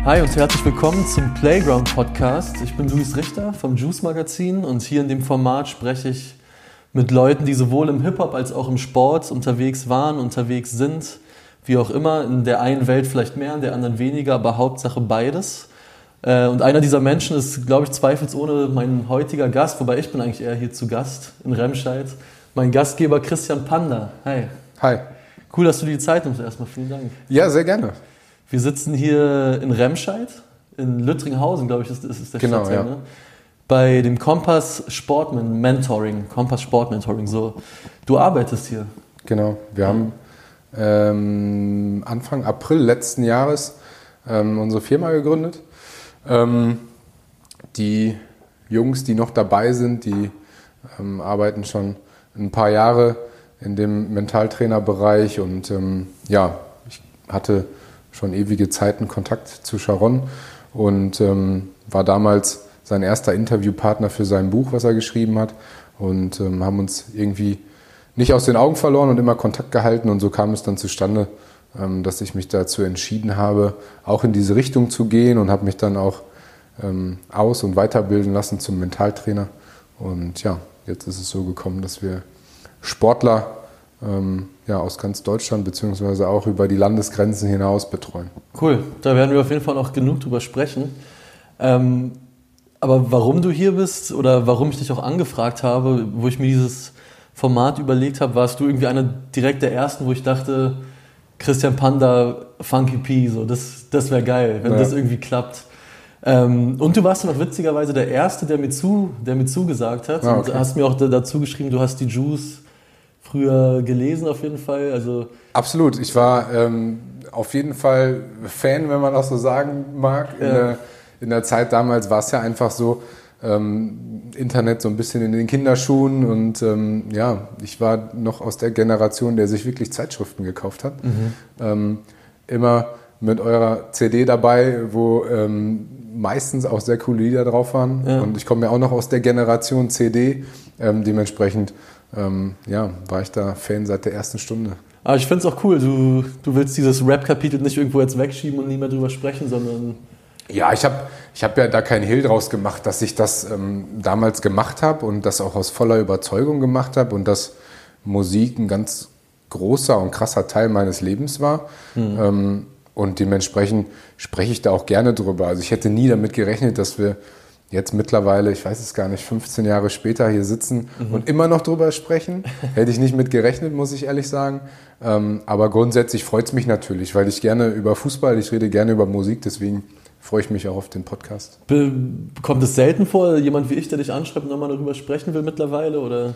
Hi und herzlich willkommen zum Playground Podcast. Ich bin Luis Richter vom Juice Magazin und hier in dem Format spreche ich mit Leuten, die sowohl im Hip-Hop als auch im Sport unterwegs waren, unterwegs sind, wie auch immer. In der einen Welt vielleicht mehr, in der anderen weniger, aber Hauptsache beides. Und einer dieser Menschen ist, glaube ich, zweifelsohne mein heutiger Gast, wobei ich bin eigentlich eher hier zu Gast in Remscheid. Mein Gastgeber Christian Panda. Hi. Hi. Cool, dass du dir die Zeit nimmst. Erstmal vielen Dank. Ja, sehr gerne. Wir sitzen hier in Remscheid, in Lüttringhausen, glaube ich, ist der Genau, Stadtteil, ja. ne? Bei dem Kompass Sport Mentoring, so. Du arbeitest hier. Genau. Wir haben Anfang April letzten Jahres unsere Firma gegründet. Die Jungs, die noch dabei sind, die arbeiten schon ein paar Jahre in dem Mentaltrainerbereich und ich hatte schon ewige Zeiten Kontakt zu Sharon und war damals sein erster Interviewpartner für sein Buch, was er geschrieben hat, und haben uns irgendwie nicht aus den Augen verloren und immer Kontakt gehalten, und so kam es dann zustande, dass ich mich dazu entschieden habe, auch in diese Richtung zu gehen, und habe mich dann auch aus- und weiterbilden lassen zum Mentaltrainer. Und ja, jetzt ist es so gekommen, dass wir Sportler aus ganz Deutschland beziehungsweise auch über die Landesgrenzen hinaus betreuen. Cool, da werden wir auf jeden Fall noch genug drüber sprechen. Aber warum du hier bist oder warum ich dich auch angefragt habe, wo ich mir dieses Format überlegt habe, warst du irgendwie einer direkt der ersten, wo ich dachte, Christian Panda, Funky P, so, das wäre geil, wenn das irgendwie klappt. Und du warst noch witzigerweise der Erste, der mir zugesagt hat. Okay. Und hast mir auch dazu geschrieben, du hast die Juice früher gelesen auf jeden Fall. Also Absolut, ich war auf jeden Fall Fan, wenn man das so sagen mag. In der Zeit damals war es ja einfach so, Internet so ein bisschen in den Kinderschuhen, und ich war noch aus der Generation, der sich wirklich Zeitschriften gekauft hat. Immer mit eurer CD dabei, wo meistens auch sehr coole Lieder drauf waren. Ja. Und ich komme ja auch noch aus der Generation CD, dementsprechend war ich da Fan seit der ersten Stunde. Aber ich finde es auch cool, du willst dieses Rap-Kapitel nicht irgendwo jetzt wegschieben und nie mehr drüber sprechen, sondern... Ja, ich hab ja da keinen Hehl draus gemacht, dass ich das damals gemacht habe und das auch aus voller Überzeugung gemacht habe und dass Musik ein ganz großer und krasser Teil meines Lebens war. Und dementsprechend spreche ich da auch gerne drüber. Also ich hätte nie damit gerechnet, dass wir jetzt mittlerweile, ich weiß es gar nicht, 15 Jahre später hier sitzen und immer noch drüber sprechen. Hätte ich nicht mit gerechnet, muss ich ehrlich sagen. Aber grundsätzlich freut es mich natürlich, weil ich gerne über Fußball, ich rede gerne über Musik, deswegen freue ich mich auch auf den Podcast. Kommt es selten vor, jemand wie ich, der dich anschreibt und nochmal darüber sprechen will mittlerweile, oder?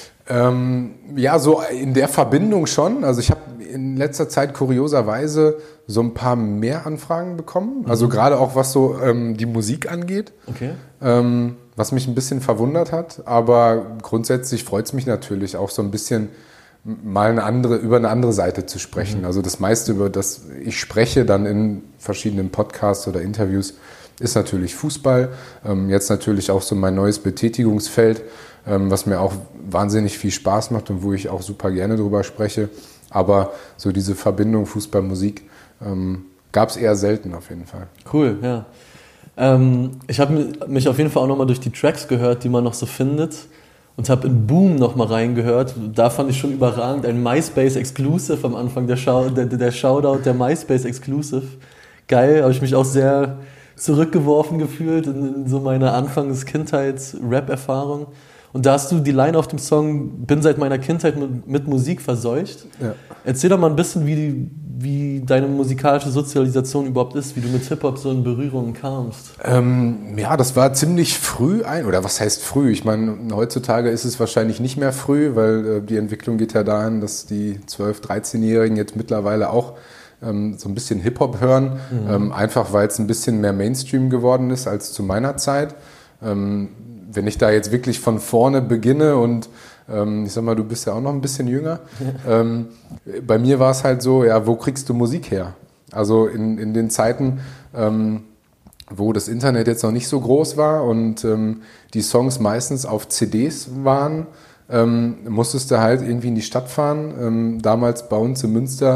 So in der Verbindung schon. Also ich habe in letzter Zeit kurioserweise so ein paar mehr Anfragen bekommen. Also gerade auch was so die Musik angeht. Okay. Was mich ein bisschen verwundert hat. Aber grundsätzlich freut es mich natürlich auch so ein bisschen mal über eine andere Seite zu sprechen. Also das meiste, über das ich spreche dann in verschiedenen Podcasts oder Interviews, ist natürlich Fußball. Jetzt natürlich auch so mein neues Betätigungsfeld, was mir auch wahnsinnig viel Spaß macht und wo ich auch super gerne drüber spreche. Aber so diese Verbindung Fußball-Musik gab es eher selten auf jeden Fall. Cool, ja. Ich habe mich auf jeden Fall auch nochmal durch die Tracks gehört, die man noch so findet, und habe in Boom nochmal reingehört. Da fand ich schon überragend, ein MySpace-Exclusive am Anfang, der Shoutout der MySpace-Exclusive. Geil, habe ich mich auch sehr zurückgeworfen gefühlt in so meine Anfangs-Kindheits-Rap-Erfahrung. Und da hast du die Line auf dem Song "Bin seit meiner Kindheit mit Musik verseucht". Ja. Erzähl doch mal ein bisschen, wie deine musikalische Sozialisation überhaupt ist, wie du mit Hip-Hop so in Berührung kamst. Das war ziemlich früh oder was heißt früh? Ich meine, heutzutage ist es wahrscheinlich nicht mehr früh, weil die Entwicklung geht ja dahin, dass die 12-, 13-Jährigen jetzt mittlerweile auch so ein bisschen Hip-Hop hören, einfach weil es ein bisschen mehr Mainstream geworden ist als zu meiner Zeit. Wenn ich da jetzt wirklich von vorne beginne und ich sag mal, du bist ja auch noch ein bisschen jünger, bei mir war es halt so, ja, wo kriegst du Musik her? Also in den Zeiten, wo das Internet jetzt noch nicht so groß war und die Songs meistens auf CDs waren, musstest du halt irgendwie in die Stadt fahren. Damals bei uns in Münster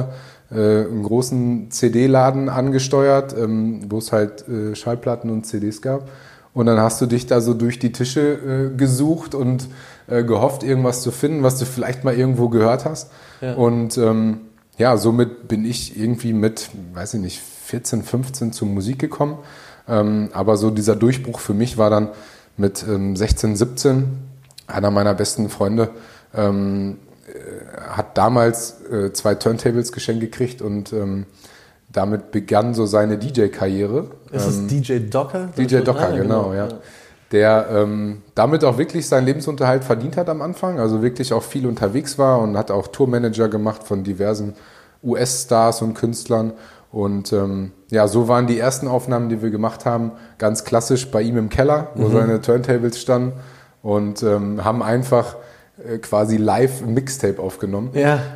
einen großen CD-Laden angesteuert, wo es halt Schallplatten und CDs gab. Und dann hast du dich da so durch die Tische gesucht und gehofft, irgendwas zu finden, was du vielleicht mal irgendwo gehört hast. Ja. Und somit bin ich irgendwie mit, weiß ich nicht, 14, 15 zur Musik gekommen. Aber so dieser Durchbruch für mich war dann mit 16, 17. Einer meiner besten Freunde hat damals 2 Turntables geschenkt gekriegt und damit begann so seine DJ-Karriere. Ist es DJ Docker? DJ Docker, genau, ja. Der damit auch wirklich seinen Lebensunterhalt verdient hat am Anfang, also wirklich auch viel unterwegs war und hat auch Tourmanager gemacht von diversen US-Stars und Künstlern. Und so waren die ersten Aufnahmen, die wir gemacht haben, ganz klassisch bei ihm im Keller, wo seine Turntables standen und haben einfach quasi live ein Mixtape aufgenommen,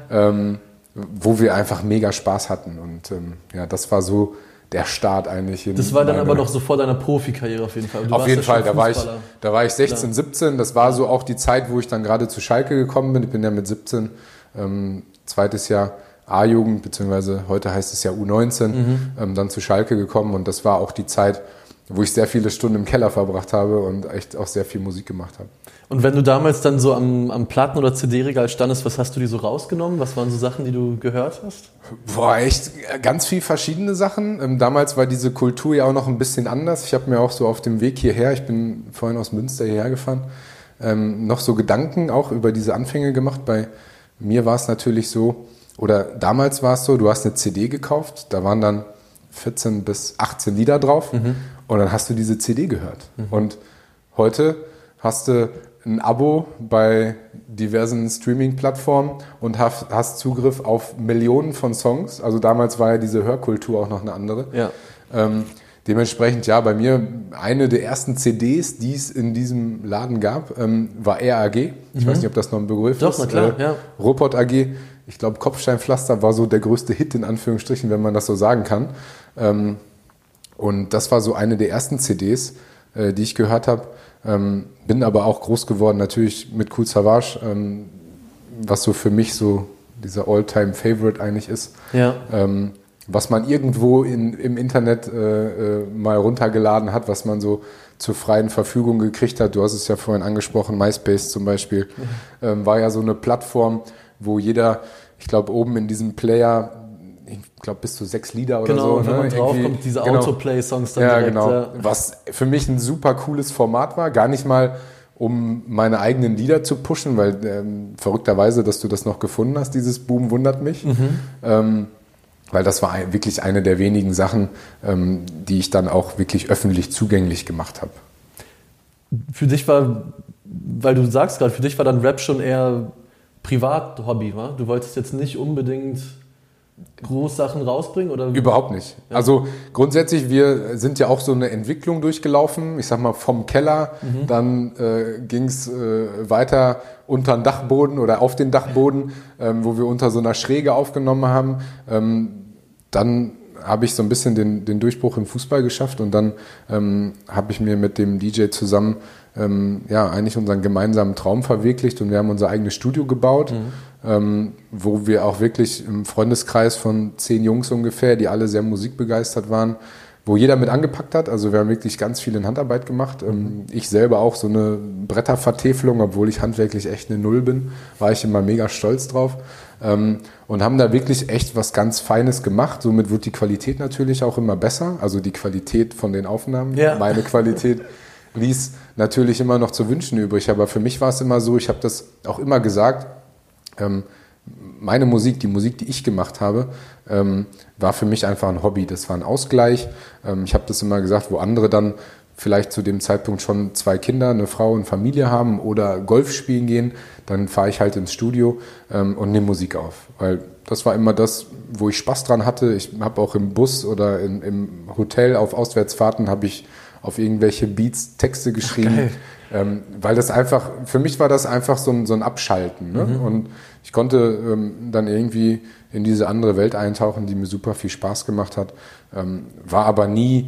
wo wir einfach mega Spaß hatten. Und das war so der Start eigentlich. Das war dann aber noch so vor deiner Profikarriere auf jeden Fall. Auf jeden Fall, da war ich 16, 17. Das war so auch die Zeit, wo ich dann gerade zu Schalke gekommen bin. Ich bin ja mit 17, zweites Jahr A-Jugend, beziehungsweise heute heißt es ja U19, dann zu Schalke gekommen. Und das war auch die Zeit, wo ich sehr viele Stunden im Keller verbracht habe und echt auch sehr viel Musik gemacht habe. Und wenn du damals dann so am Platten- oder CD-Regal standest, was hast du dir so rausgenommen? Was waren so Sachen, die du gehört hast? Boah, echt ganz viel verschiedene Sachen. Damals war diese Kultur ja auch noch ein bisschen anders. Ich habe mir auch so auf dem Weg hierher, ich bin vorhin aus Münster hierher gefahren, noch so Gedanken auch über diese Anfänge gemacht. Bei mir war es natürlich so, oder damals war es so, du hast eine CD gekauft, da waren dann 14 bis 18 Lieder drauf und dann hast du diese CD gehört. Und heute hast du ein Abo bei diversen Streaming-Plattformen und hast Zugriff auf Millionen von Songs. Also damals war ja diese Hörkultur auch noch eine andere. Ja. Dementsprechend, bei mir eine der ersten CDs, die es in diesem Laden gab, war RAG. Ich weiß nicht, ob das noch ein Begriff ist. Doch, na klar, ja. Ruhrpott AG. Ich glaube, Kopfsteinpflaster war so der größte Hit, in Anführungsstrichen, wenn man das so sagen kann. Und das war so eine der ersten CDs, die ich gehört habe. Bin aber auch groß geworden, natürlich mit Kool Savas, was so für mich so dieser All-Time-Favorite eigentlich ist. Ja. Was man irgendwo im Internet mal runtergeladen hat, was man so zur freien Verfügung gekriegt hat. Du hast es ja vorhin angesprochen, MySpace zum Beispiel, war ja so eine Plattform, wo jeder, ich glaube, oben in diesem Player, ich glaube, bis zu 6 Lieder oder so. Genau, wenn man drauf kommt, diese Autoplay-Songs dann direkt. Genau. Was für mich ein super cooles Format war. Gar nicht mal, um meine eigenen Lieder zu pushen, weil verrückterweise, dass du das noch gefunden hast, dieses Boom wundert mich. Weil das war wirklich eine der wenigen Sachen, die ich dann auch wirklich öffentlich zugänglich gemacht habe. Für dich war, weil du sagst gerade, für dich war dann Rap schon eher Privat-Hobby, wa? Du wolltest jetzt nicht unbedingt Großsachen rausbringen? Oder? Überhaupt nicht. Ja. Also grundsätzlich, wir sind ja auch so eine Entwicklung durchgelaufen. Ich sag mal vom Keller, dann ging es weiter unter den Dachboden oder auf den Dachboden, wo wir unter so einer Schräge aufgenommen haben. Dann habe ich so ein bisschen den Durchbruch im Fußball geschafft und dann habe ich mir mit dem DJ zusammen eigentlich unseren gemeinsamen Traum verwirklicht und wir haben unser eigenes Studio gebaut, wo wir auch wirklich im Freundeskreis von 10 Jungs ungefähr, die alle sehr musikbegeistert waren, wo jeder mit angepackt hat. Also wir haben wirklich ganz viel in Handarbeit gemacht. Ich selber auch so eine Brettervertäfelung, obwohl ich handwerklich echt eine Null bin, war ich immer mega stolz drauf. Und haben da wirklich echt was ganz Feines gemacht. Somit wird die Qualität natürlich auch immer besser. Also die Qualität von den Aufnahmen, meine Qualität ließ natürlich immer noch zu wünschen übrig. Aber für mich war es immer so, ich habe das auch immer gesagt, meine Musik, die Musik, die ich gemacht habe, war für mich einfach ein Hobby. Das war ein Ausgleich. Ich habe das immer gesagt, wo andere dann vielleicht zu dem Zeitpunkt schon 2 Kinder, eine Frau und Familie haben oder Golf spielen gehen, dann fahre ich halt ins Studio und nehme Musik auf. Weil das war immer das, wo ich Spaß dran hatte. Ich habe auch im Bus oder im Hotel auf Auswärtsfahrten habe ich auf irgendwelche Beats Texte geschrieben. Weil das einfach, für mich war das einfach so ein Abschalten. Ne? Und ich konnte dann irgendwie in diese andere Welt eintauchen, die mir super viel Spaß gemacht hat. War aber nie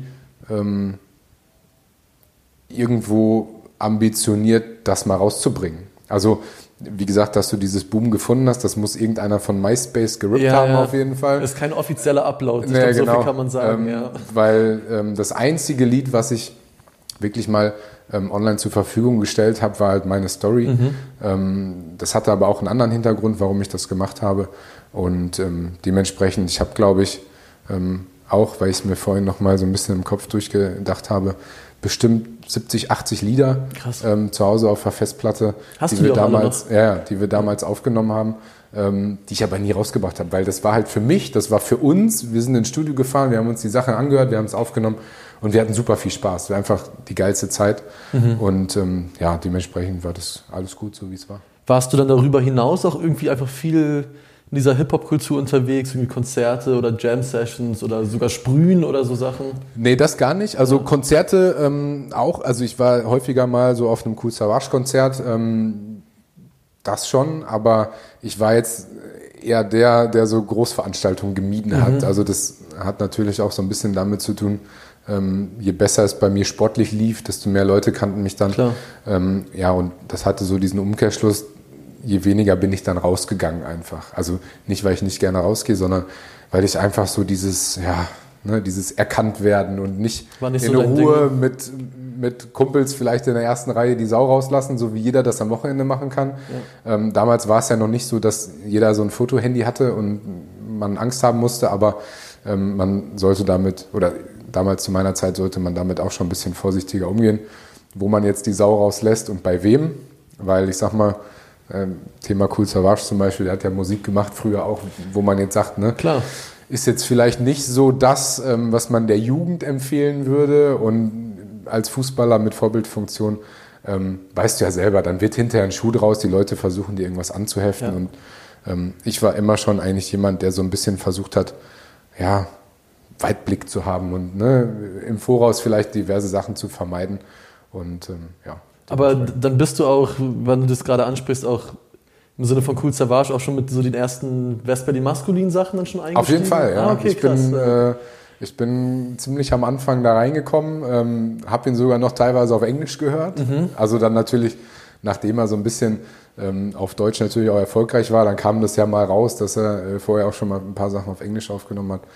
irgendwo ambitioniert, das mal rauszubringen. Also wie gesagt, dass du dieses Boom gefunden hast, das muss irgendeiner von MySpace gerippt haben auf jeden Fall. Das ist kein offizieller Upload, ich glaube, so viel kann man sagen. Weil das einzige Lied, was ich wirklich mal online zur Verfügung gestellt habe, war halt meine Story. Das hatte aber auch einen anderen Hintergrund, warum ich das gemacht habe. Und dementsprechend, ich habe, glaube ich, auch, weil ich es mir vorhin noch mal so ein bisschen im Kopf durchgedacht habe, bestimmt 70, 80 Lieder zu Hause auf der Festplatte, die wir damals aufgenommen haben, die ich aber nie rausgebracht habe, weil das war halt für mich, das war für uns, wir sind ins Studio gefahren, wir haben uns die Sachen angehört, wir haben es aufgenommen und wir hatten super viel Spaß, es war einfach die geilste Zeit und dementsprechend war das alles gut, so wie es war. Warst du dann darüber hinaus auch irgendwie einfach viel in dieser Hip-Hop-Kultur unterwegs, irgendwie Konzerte oder Jam-Sessions oder sogar Sprühen oder so Sachen? Nee, das gar nicht. Also Konzerte auch. Also ich war häufiger mal so auf einem Kool Savas-Konzert. Das schon, aber ich war jetzt eher der so Großveranstaltungen gemieden hat. Also das hat natürlich auch so ein bisschen damit zu tun, je besser es bei mir sportlich lief, desto mehr Leute kannten mich dann. Und das hatte so diesen Umkehrschluss, je weniger bin ich dann rausgegangen einfach. Also nicht, weil ich nicht gerne rausgehe, sondern weil ich einfach so dieses Erkanntwerden und nicht in so Ruhe mit Kumpels vielleicht in der ersten Reihe die Sau rauslassen, so wie jeder das am Wochenende machen kann. Ja. Damals war es ja noch nicht so, dass jeder so ein Fotohandy hatte und man Angst haben musste, aber man sollte damit, oder damals zu meiner Zeit sollte man damit auch schon ein bisschen vorsichtiger umgehen, wo man jetzt die Sau rauslässt und bei wem. Weil ich sag mal, Thema Kool Savas zum Beispiel, der hat ja Musik gemacht früher auch, wo man jetzt sagt, ne, klar, ist jetzt vielleicht nicht so das, was man der Jugend empfehlen würde, und als Fußballer mit Vorbildfunktion weißt du ja selber, dann wird hinterher ein Schuh draus, die Leute versuchen dir irgendwas anzuheften und ich war immer schon eigentlich jemand, der so ein bisschen versucht hat, ja, Weitblick zu haben und im Voraus vielleicht diverse Sachen zu vermeiden und Aber dann bist du auch, wenn du das gerade ansprichst, auch im Sinne von Kool Savas auch schon mit so den ersten Vesperli-Maskulin-Sachen dann schon eingestiegen? Auf jeden Fall, ja. Okay, ich bin ziemlich am Anfang da reingekommen, habe ihn sogar noch teilweise auf Englisch gehört. Also dann natürlich, nachdem er so ein bisschen auf Deutsch natürlich auch erfolgreich war, dann kam das ja mal raus, dass er vorher auch schon mal ein paar Sachen auf Englisch aufgenommen hat.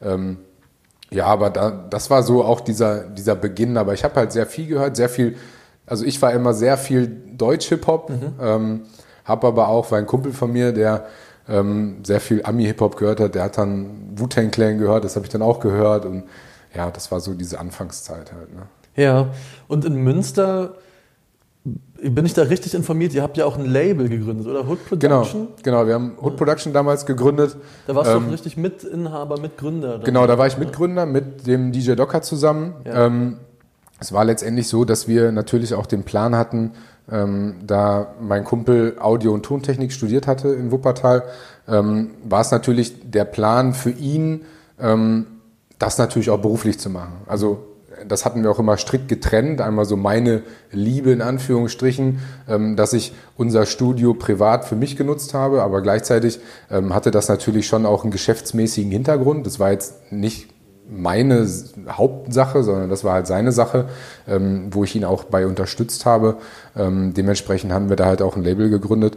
Aber das war so auch dieser Beginn. Aber ich habe halt sehr viel gehört, also ich war immer sehr viel Deutsch-Hip-Hop, habe aber auch, war ein Kumpel von mir, der sehr viel Ami-Hip-Hop gehört hat, der hat dann Wu-Tang Clan gehört, das habe ich dann auch gehört und ja, das war so diese Anfangszeit halt. Ne? Ja, und in Münster, bin ich da richtig informiert, ihr habt ja auch ein Label gegründet, oder? Hood Production? Genau, wir haben Hood Production damals gegründet. Da warst du auch richtig Mitinhaber, Mitgründer. Genau, da war ich Mitgründer mit dem DJ Docker zusammen. Ja. Es war letztendlich so, dass wir natürlich auch den Plan hatten, da mein Kumpel Audio- und Tontechnik studiert hatte in Wuppertal, war es natürlich der Plan für ihn, das natürlich auch beruflich zu machen. Also das hatten wir auch immer strikt getrennt. Einmal so meine Liebe in Anführungsstrichen, dass ich unser Studio privat für mich genutzt habe, aber gleichzeitig hatte das natürlich schon auch einen geschäftsmäßigen Hintergrund. Das war jetzt nicht meine Hauptsache, sondern das war halt seine Sache, wo ich ihn auch bei unterstützt habe. Dementsprechend haben wir da halt auch ein Label gegründet.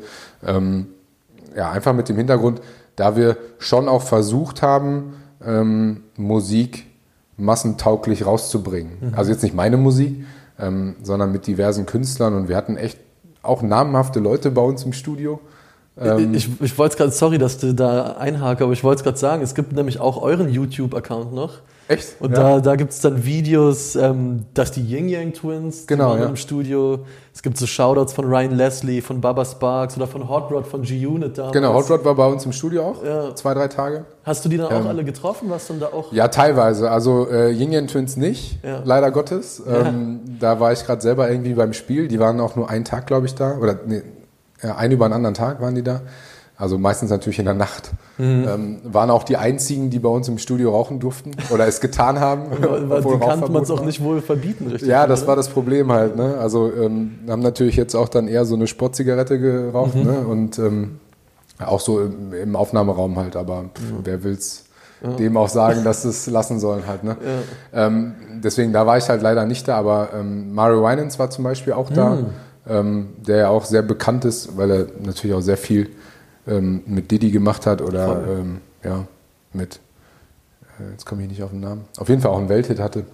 Einfach mit dem Hintergrund, da wir schon auch versucht haben, Musik massentauglich rauszubringen. Also jetzt nicht meine Musik, sondern mit diversen Künstlern, und wir hatten echt auch namhafte Leute bei uns im Studio. Ich wollte es gerade, sorry, dass du da einhake, aber ich wollte es gerade sagen, es gibt nämlich auch euren YouTube-Account noch. Echt? Und da gibt es dann Videos, dass die Ying Yang Twins, die waren im Studio. Es gibt so Shoutouts von Ryan Leslie, von Baba Sparks oder von Hot Rod, von G-Unit damals. Genau, Hot Rod war bei uns im Studio auch, 2-3 Tage. Hast du die dann auch alle getroffen? Warst du dann da auch? Ja, teilweise. Also Ying Yang Twins nicht, leider Gottes. Da war ich gerade selber irgendwie beim Spiel. Die waren auch nur einen Tag, glaube ich, da. Oder einen über einen anderen Tag waren die da. Also meistens natürlich in der Nacht. Waren auch die einzigen, die bei uns im Studio rauchen durften oder es getan haben. Die kannte man es auch nicht wohl verbieten, richtig? Ja, das war das Problem halt. Ne? Also haben natürlich jetzt auch dann eher so eine Sportzigarette geraucht, ne? Und auch so im Aufnahmeraum halt. Aber wer will's dem auch sagen, dass sie es lassen sollen halt. Ne? Ja. Deswegen, da war ich halt leider nicht da. Aber Mario Winans war zum Beispiel auch da. der ja auch sehr bekannt ist, weil er natürlich auch sehr viel mit Diddy gemacht hat oder mit, jetzt komme ich nicht auf den Namen, auf jeden Fall auch einen Welthit hatte.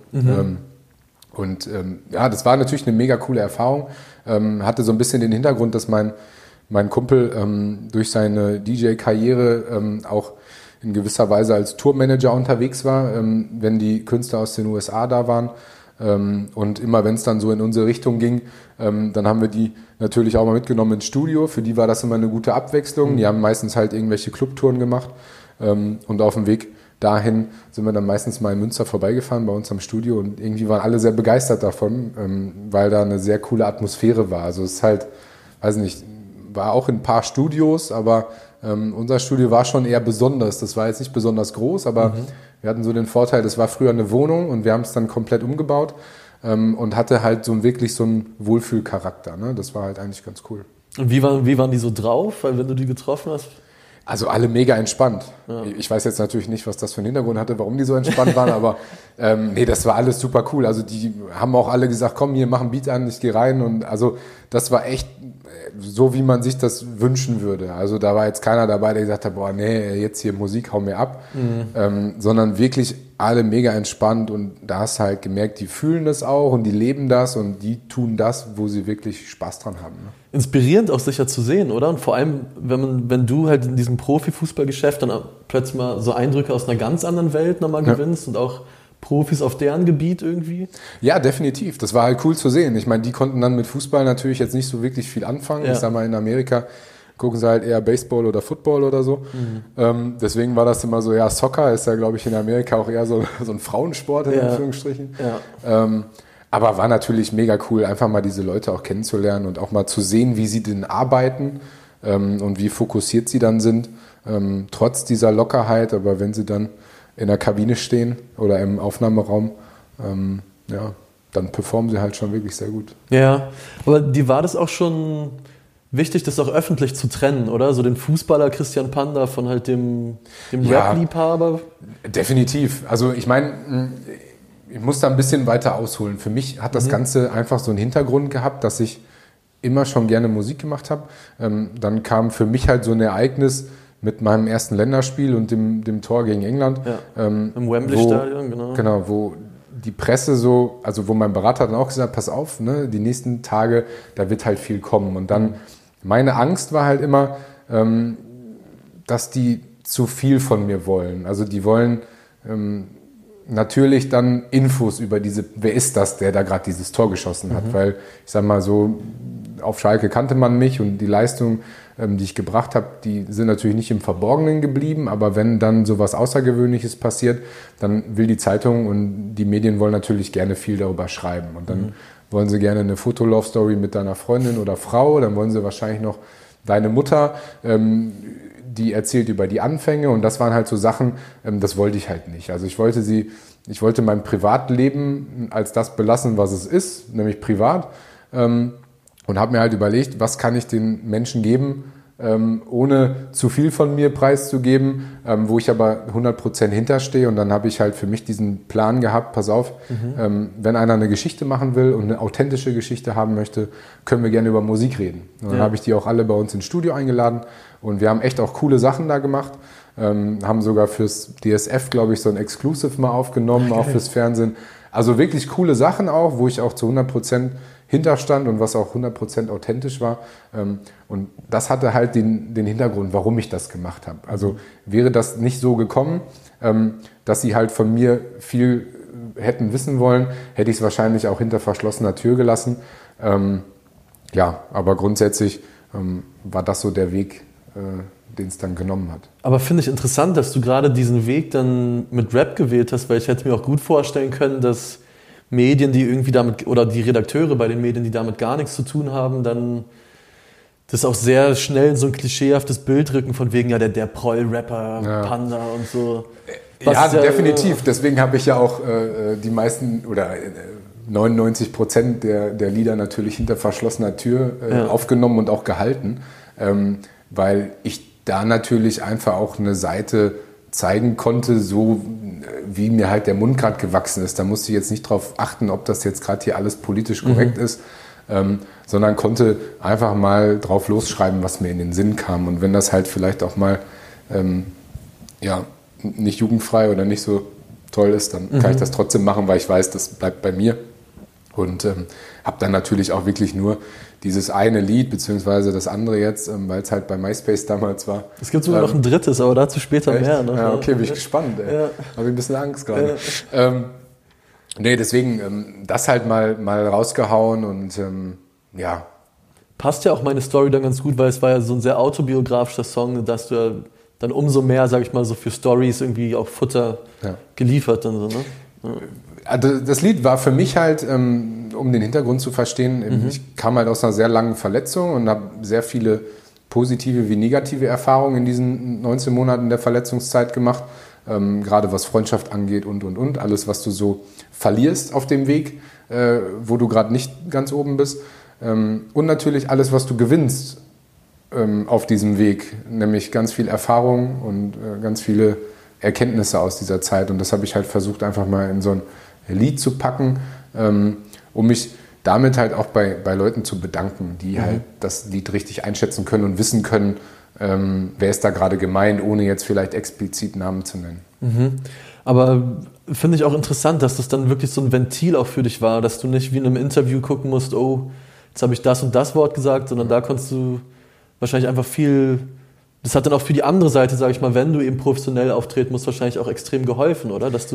Das war natürlich eine mega coole Erfahrung. Hatte so ein bisschen den Hintergrund, dass mein Kumpel durch seine DJ-Karriere auch in gewisser Weise als Tourmanager unterwegs war, wenn die Künstler aus den USA da waren. Und immer wenn es dann so in unsere Richtung ging, dann haben wir die natürlich auch mal mitgenommen ins Studio. Für die war das immer eine gute Abwechslung. Die haben meistens halt irgendwelche Clubtouren gemacht. Und auf dem Weg dahin sind wir dann meistens mal in Münster vorbeigefahren bei uns am Studio. Und irgendwie waren alle sehr begeistert davon, weil da eine sehr coole Atmosphäre war. Also es ist halt, weiß nicht, war auch in ein paar Studios, aber unser Studio war schon eher besonders. Das war jetzt nicht besonders groß, aber wir hatten so den Vorteil, das war früher eine Wohnung und wir haben es dann komplett umgebaut und hatte halt wirklich so einen Wohlfühlcharakter. Ne? Das war halt eigentlich ganz cool. Und wie waren die so drauf, weil wenn du die getroffen hast? Also alle mega entspannt. Ja. Ich weiß jetzt natürlich nicht, was das für einen Hintergrund hatte, warum die so entspannt waren, aber das war alles super cool. Also die haben auch alle gesagt, komm, hier, mach ein Beat an, ich gehe rein. Und also das war echt so, wie man sich das wünschen würde. Also da war jetzt keiner dabei, der gesagt hat, boah, nee, jetzt hier Musik, hau mir ab. Sondern wirklich alle mega entspannt und da hast du halt gemerkt, die fühlen das auch und die leben das und die tun das, wo sie wirklich Spaß dran haben. Ne? Inspirierend auch sicher zu sehen, oder? Und vor allem, wenn du halt in diesem Profifußballgeschäft dann plötzlich mal so Eindrücke aus einer ganz anderen Welt nochmal gewinnst und auch Profis auf deren Gebiet irgendwie? Ja, definitiv. Das war halt cool zu sehen. Ich meine, die konnten dann mit Fußball natürlich jetzt nicht so wirklich viel anfangen. Ja. Ich sag mal, in Amerika gucken sie halt eher Baseball oder Football oder so. Deswegen war das immer so, ja, Soccer ist ja, glaube ich, in Amerika auch eher so ein Frauensport, in Anführungsstrichen. Ja. Aber war natürlich mega cool, einfach mal diese Leute auch kennenzulernen und auch mal zu sehen, wie sie denn arbeiten und wie fokussiert sie dann sind, trotz dieser Lockerheit. Aber wenn sie dann in der Kabine stehen oder im Aufnahmeraum, dann performen sie halt schon wirklich sehr gut. Ja, aber dir war das auch schon wichtig, das auch öffentlich zu trennen, oder? So den Fußballer Christian Panda von halt dem Rap-Liebhaber? Definitiv. Also ich meine, ich muss da ein bisschen weiter ausholen. Für mich hat das Ganze einfach so einen Hintergrund gehabt, dass ich immer schon gerne Musik gemacht habe. Dann kam für mich halt so ein Ereignis mit meinem ersten Länderspiel und dem Tor gegen England. Ja, im Wembley-Stadion, genau. Genau, wo die Presse wo mein Berater dann auch gesagt hat, pass auf, ne, die nächsten Tage, da wird halt viel kommen. Und dann, meine Angst war halt immer, dass die zu viel von mir wollen. Also die wollen natürlich dann Infos über wer ist das, der da gerade dieses Tor geschossen hat. Weil, ich sag mal so, auf Schalke kannte man mich und die Leistung, die ich gebracht habe, die sind natürlich nicht im Verborgenen geblieben, aber wenn dann sowas Außergewöhnliches passiert, dann will die Zeitung und die Medien wollen natürlich gerne viel darüber schreiben. Und dann wollen sie gerne eine Fotolove-Story mit deiner Freundin oder Frau, dann wollen sie wahrscheinlich noch deine Mutter, die erzählt über die Anfänge und das waren halt so Sachen, das wollte ich halt nicht. Also ich wollte mein Privatleben als das belassen, was es ist, nämlich privat. Und habe mir halt überlegt, was kann ich den Menschen geben, ohne zu viel von mir preiszugeben, wo ich aber 100% hinterstehe. Und dann habe ich halt für mich diesen Plan gehabt, pass auf, wenn einer eine Geschichte machen will und eine authentische Geschichte haben möchte, können wir gerne über Musik reden. Und dann habe ich die auch alle bei uns ins Studio eingeladen und wir haben echt auch coole Sachen da gemacht. Haben sogar fürs DSF, glaube ich, so ein Exclusive mal aufgenommen, auch fürs Fernsehen. Also wirklich coole Sachen auch, wo ich auch zu 100% hinterstand und was auch 100% authentisch war. Und das hatte halt den Hintergrund, warum ich das gemacht habe. Also wäre das nicht so gekommen, dass sie halt von mir viel hätten wissen wollen, hätte ich es wahrscheinlich auch hinter verschlossener Tür gelassen. Aber grundsätzlich war das so der Weg, den es dann genommen hat. Aber finde ich interessant, dass du gerade diesen Weg dann mit Rap gewählt hast, weil ich hätte mir auch gut vorstellen können, dass Medien, die irgendwie damit, oder die Redakteure bei den Medien, die damit gar nichts zu tun haben, dann das auch sehr schnell in so ein klischeehaftes Bild rücken von wegen, der Proll-Rapper, Panda und so. Definitiv. Deswegen habe ich ja auch die meisten oder 99% der Lieder natürlich hinter verschlossener Tür aufgenommen und auch gehalten, weil ich da natürlich einfach auch eine Seite zeigen konnte, so wie mir halt der Mund gerade gewachsen ist. Da musste ich jetzt nicht drauf achten, ob das jetzt gerade hier alles politisch korrekt ist. sondern konnte einfach mal drauf losschreiben, was mir in den Sinn kam. Und wenn das halt vielleicht auch mal nicht jugendfrei oder nicht so toll ist, dann kann ich das trotzdem machen, weil ich weiß, das bleibt bei mir. Und habe dann natürlich auch wirklich nur dieses eine Lied, beziehungsweise das andere jetzt, weil es halt bei MySpace damals war. Es gibt sogar noch ein drittes, aber dazu später echt? mehr. Ne? Ja, okay, bin ich gespannt. Ey. Ja. Habe ich ein bisschen Angst gerade. Ja. Deswegen das halt mal rausgehauen und Passt ja auch meine Story dann ganz gut, weil es war ja so ein sehr autobiografischer Song, dass du ja dann umso mehr, sag ich mal, so für Stories irgendwie auch Futter geliefert dann so, ne? Ja. Also das Lied war für mich halt, um den Hintergrund zu verstehen, ich kam halt aus einer sehr langen Verletzung und habe sehr viele positive wie negative Erfahrungen in diesen 19 Monaten der Verletzungszeit gemacht, gerade was Freundschaft angeht und alles, was du so verlierst auf dem Weg, wo du gerade nicht ganz oben bist, und natürlich alles, was du gewinnst auf diesem Weg, nämlich ganz viel Erfahrung und ganz viele Erkenntnisse aus dieser Zeit, und das habe ich halt versucht einfach mal in so ein Lied zu packen, um mich damit halt auch bei Leuten zu bedanken, die halt das Lied richtig einschätzen können und wissen können, wer ist da gerade gemeint, ohne jetzt vielleicht explizit Namen zu nennen. Mhm. Aber finde ich auch interessant, dass das dann wirklich so ein Ventil auch für dich war, dass du nicht wie in einem Interview gucken musst, oh, jetzt habe ich das und das Wort gesagt, sondern da konntest du wahrscheinlich einfach viel, das hat dann auch für die andere Seite, sage ich mal, wenn du eben professionell auftreten musst, wahrscheinlich auch extrem geholfen, oder? Dass du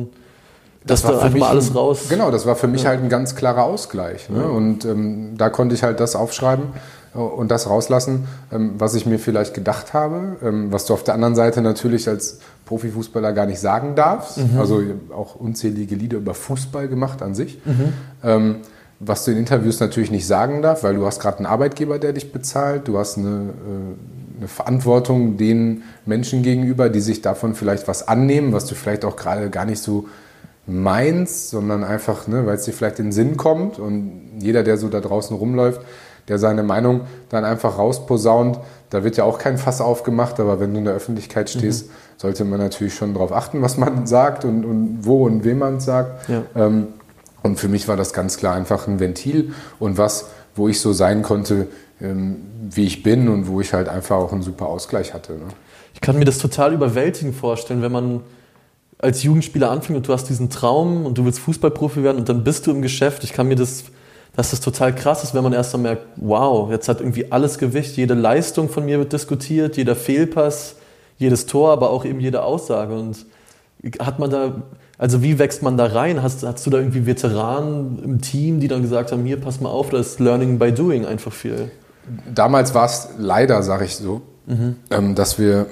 dass da einfach mal alles raus... Genau, das war für mich halt ein ganz klarer Ausgleich. Ne? Und da konnte ich halt das aufschreiben und das rauslassen, was ich mir vielleicht gedacht habe, was du auf der anderen Seite natürlich als Profifußballer gar nicht sagen darfst. Also auch unzählige Lieder über Fußball gemacht an sich. Was du in Interviews natürlich nicht sagen darfst, weil du hast gerade einen Arbeitgeber, der dich bezahlt, du hast eine Verantwortung den Menschen gegenüber, die sich davon vielleicht was annehmen, was du vielleicht auch gerade gar nicht so meinst, sondern einfach, ne, weil es dir vielleicht in den Sinn kommt, und jeder, der so da draußen rumläuft, der seine Meinung dann einfach rausposaunt, da wird ja auch kein Fass aufgemacht, aber wenn du in der Öffentlichkeit stehst, sollte man natürlich schon darauf achten, was man sagt und wo und wem man es sagt. Ja. Und für mich war das ganz klar einfach ein Ventil und wo ich so sein konnte, wie ich bin, und wo ich halt einfach auch einen super Ausgleich hatte. Ne? Ich kann mir das total überwältigend vorstellen, wenn man als Jugendspieler anfängt und du hast diesen Traum und du willst Fußballprofi werden und dann bist du im Geschäft. Ich kann mir dass das total krass ist, wenn man erst dann merkt, wow, jetzt hat irgendwie alles Gewicht, jede Leistung von mir wird diskutiert, jeder Fehlpass, jedes Tor, aber auch eben jede Aussage. Und hat man da, also wie wächst man da rein? Hast du da irgendwie Veteranen im Team, die dann gesagt haben, hier, pass mal auf, das ist Learning by Doing einfach viel? Damals war es leider, sage ich so, dass wir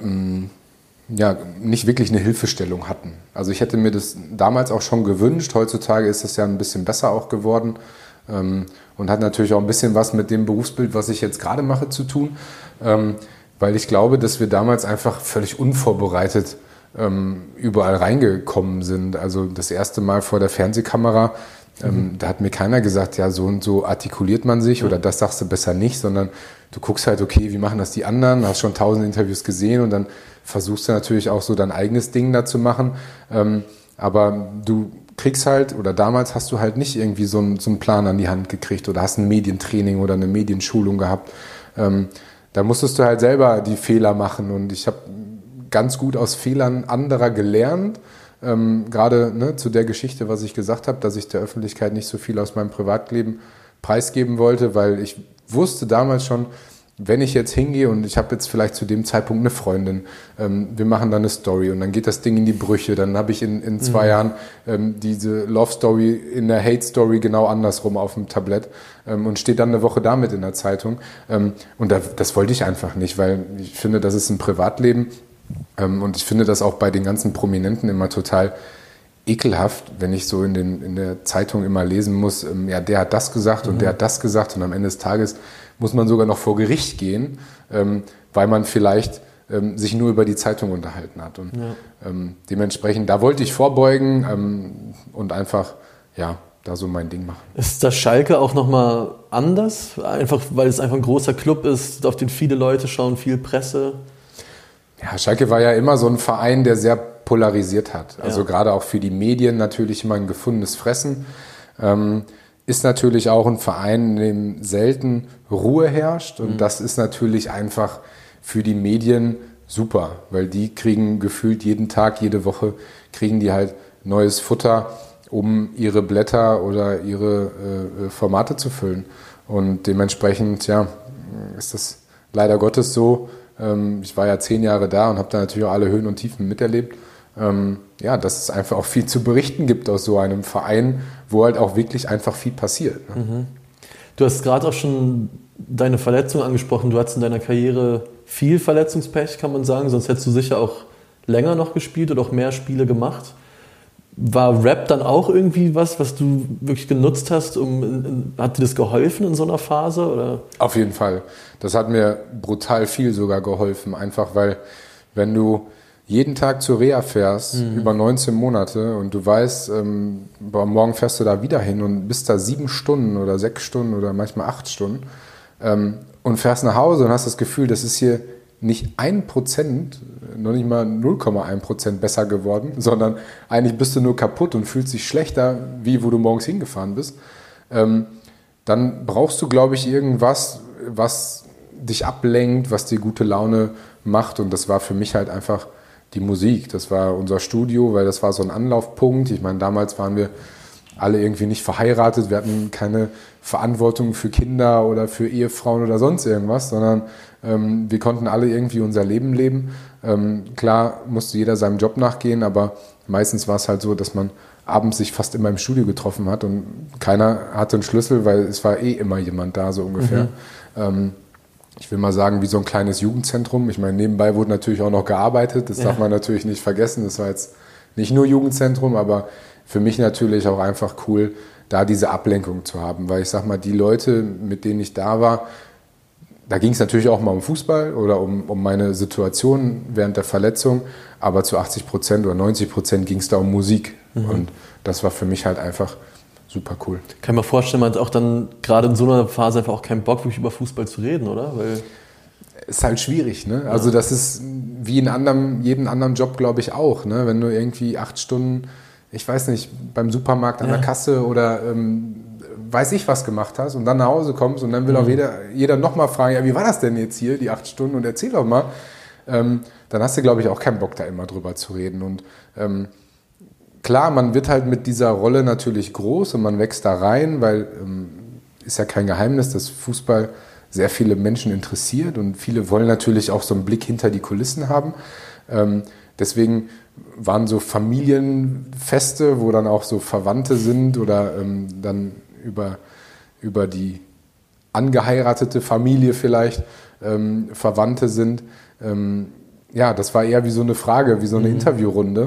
nicht wirklich eine Hilfestellung hatten. Also ich hätte mir das damals auch schon gewünscht. Heutzutage ist das ja ein bisschen besser auch geworden und hat natürlich auch ein bisschen was mit dem Berufsbild, was ich jetzt gerade mache, zu tun, weil ich glaube, dass wir damals einfach völlig unvorbereitet überall reingekommen sind. Also das erste Mal vor der Fernsehkamera, da hat mir keiner gesagt, ja, so und so artikuliert man sich oder das sagst du besser nicht, sondern du guckst halt, okay, wie machen das die anderen, hast schon 1000 Interviews gesehen und dann versuchst du natürlich auch so dein eigenes Ding da zu machen. Aber du kriegst halt, oder damals hast du halt nicht irgendwie so einen Plan an die Hand gekriegt oder hast ein Medientraining oder eine Medienschulung gehabt. Da musstest du halt selber die Fehler machen, und ich habe ganz gut aus Fehlern anderer gelernt. Gerade zu der Geschichte, was ich gesagt habe, dass ich der Öffentlichkeit nicht so viel aus meinem Privatleben preisgeben wollte, weil ich wusste damals schon, wenn ich jetzt hingehe und ich habe jetzt vielleicht zu dem Zeitpunkt eine Freundin, wir machen dann eine Story und dann geht das Ding in die Brüche, dann habe ich in 2 Jahren diese Love Story in der Hate Story genau andersrum auf dem Tablett und stehe dann eine Woche damit in der Zeitung. Und das wollte ich einfach nicht, weil ich finde, das ist ein Privatleben. Und ich finde das auch bei den ganzen Prominenten immer total ekelhaft, wenn ich so in der Zeitung immer lesen muss, ja, der hat das gesagt und der hat das gesagt, und am Ende des Tages muss man sogar noch vor Gericht gehen, weil man vielleicht sich nur über die Zeitung unterhalten hat. Und dementsprechend, da wollte ich vorbeugen und einfach, ja, da so mein Ding machen. Ist das Schalke auch nochmal anders? Einfach, weil es einfach ein großer Club ist, auf den viele Leute schauen, viel Presse? Ja, Schalke war ja immer so ein Verein, der sehr polarisiert hat. Also gerade auch für die Medien natürlich immer ein gefundenes Fressen. ist natürlich auch ein Verein, in dem selten Ruhe herrscht. Und das ist natürlich einfach für die Medien super, weil die kriegen gefühlt jeden Tag, jede Woche, kriegen die halt neues Futter, um ihre Blätter oder ihre Formate zu füllen. Und dementsprechend, ja, ist das leider Gottes so. Ich war ja 10 Jahre da und habe da natürlich auch alle Höhen und Tiefen miterlebt. Ja, dass es einfach auch viel zu berichten gibt aus so einem Verein, wo halt auch wirklich einfach viel passiert. Ne? Du hast gerade auch schon deine Verletzung angesprochen. Du hattest in deiner Karriere viel Verletzungspech, kann man sagen. Sonst hättest du sicher auch länger noch gespielt oder auch mehr Spiele gemacht. War Rap dann auch irgendwie was du wirklich genutzt hast? Hat dir das geholfen in so einer Phase? Oder? Auf jeden Fall. Das hat mir brutal viel sogar geholfen. Einfach weil, wenn du jeden Tag zur Reha fährst, über 19 Monate und du weißt, morgen fährst du da wieder hin und bist da 7 Stunden oder 6 Stunden oder manchmal 8 Stunden und fährst nach Hause und hast das Gefühl, das ist hier nicht 1%, noch nicht mal 0,1% besser geworden, sondern eigentlich bist du nur kaputt und fühlst dich schlechter, wie wo du morgens hingefahren bist, dann brauchst du, glaube ich, irgendwas, was dich ablenkt, was dir gute Laune macht. Und das war für mich halt einfach die Musik. Das war unser Studio, weil das war so ein Anlaufpunkt. Ich meine, damals waren wir alle irgendwie nicht verheiratet. Wir hatten keine Verantwortung für Kinder oder für Ehefrauen oder sonst irgendwas, sondern wir konnten alle irgendwie unser Leben leben. Klar musste jeder seinem Job nachgehen, aber meistens war es halt so, dass man abends sich fast immer im Studio getroffen hat und keiner hatte einen Schlüssel, weil es war immer jemand da, so ungefähr. Ich will mal sagen, wie so ein kleines Jugendzentrum. Ich meine, nebenbei wurde natürlich auch noch gearbeitet. Das darf man natürlich nicht vergessen. Das war jetzt nicht nur Jugendzentrum, aber für mich natürlich auch einfach cool, da diese Ablenkung zu haben. Weil ich sag mal, die Leute, mit denen ich da war, da ging es natürlich auch mal um Fußball oder um meine Situation während der Verletzung. Aber zu 80% oder 90% ging es da um Musik. Und das war für mich halt einfach super cool. Kann ich mir vorstellen, man hat auch dann gerade in so einer Phase einfach auch keinen Bock, wirklich über Fußball zu reden, oder? Weil ist halt schwierig, ne? Also das ist wie in jedem anderen Job, glaube ich, auch, ne? Wenn du irgendwie 8 Stunden, ich weiß nicht, beim Supermarkt an der Kasse oder weiß ich was gemacht hast und dann nach Hause kommst und dann will auch jeder nochmal fragen, ja, wie war das denn jetzt hier, die 8 Stunden und erzähl doch mal. Dann hast du, glaube ich, auch keinen Bock, da immer drüber zu reden. Und klar, man wird halt mit dieser Rolle natürlich groß und man wächst da rein, weil ist ja kein Geheimnis, dass Fußball sehr viele Menschen interessiert und viele wollen natürlich auch so einen Blick hinter die Kulissen haben. Deswegen waren so Familienfeste, wo dann auch so Verwandte sind oder dann über die angeheiratete Familie vielleicht Verwandte sind. Ja, das war eher wie so eine Frage, wie so eine Interviewrunde.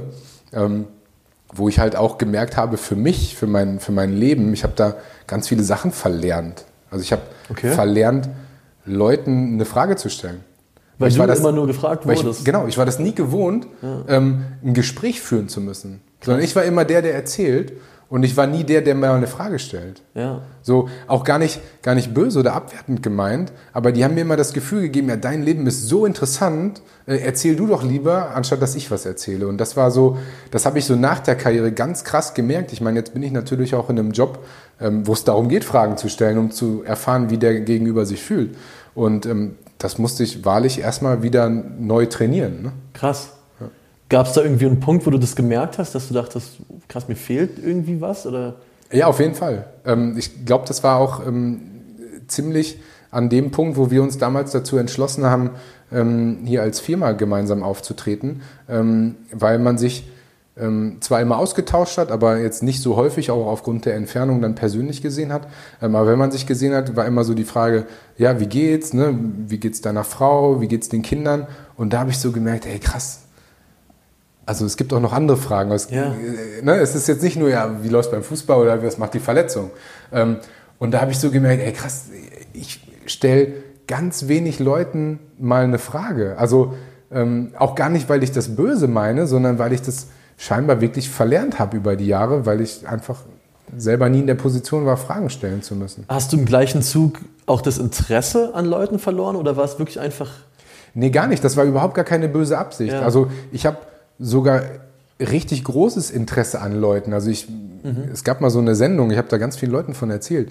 Wo ich halt auch gemerkt habe, für mich, für mein Leben, ich habe da ganz viele Sachen verlernt. Also ich habe verlernt, Leuten eine Frage zu stellen. Weil du immer nur gefragt wurdest. Ich war das nie gewohnt, ein Gespräch führen zu müssen. Sondern ich war immer der erzählt und ich war nie der mir eine Frage stellt. Ja. So, auch gar nicht böse oder abwertend gemeint, aber die haben mir immer das Gefühl gegeben, ja, dein Leben ist so interessant, erzähl du doch lieber, anstatt dass ich was erzähle. Und das war so, das habe ich so nach der Karriere ganz krass gemerkt. Ich meine, jetzt bin ich natürlich auch in einem Job, wo es darum geht, Fragen zu stellen, um zu erfahren, wie der Gegenüber sich fühlt. Und das musste ich wahrlich erstmal wieder neu trainieren. Ne? Krass. Ja. Gab es da irgendwie einen Punkt, wo du das gemerkt hast, dass du dachtest, krass, mir fehlt irgendwie was? Oder? Ja, auf jeden Fall. Ich glaube, das war auch ziemlich an dem Punkt, wo wir uns damals dazu entschlossen haben, hier als Firma gemeinsam aufzutreten, weil man sich zwar immer ausgetauscht hat, aber jetzt nicht so häufig, auch aufgrund der Entfernung dann persönlich gesehen hat. Aber wenn man sich gesehen hat, war immer so die Frage, ja, wie geht's, ne? Wie geht's deiner Frau, wie geht's den Kindern? Und da habe ich so gemerkt, ey, krass. Also es gibt auch noch andere Fragen. Es ist jetzt nicht nur, ja, wie läuft's beim Fußball oder was macht die Verletzung? Und da habe ich so gemerkt, ey, krass, ich stelle ganz wenig Leuten mal eine Frage. Also auch gar nicht, weil ich das Böse meine, sondern weil ich das scheinbar wirklich verlernt habe über die Jahre, weil ich einfach selber nie in der Position war, Fragen stellen zu müssen. Hast du im gleichen Zug auch das Interesse an Leuten verloren oder war es wirklich einfach... Nee, gar nicht. Das war überhaupt gar keine böse Absicht. Ja. Also ich habe sogar richtig großes Interesse an Leuten. Also ich Es gab mal so eine Sendung, ich habe da ganz vielen Leuten von erzählt.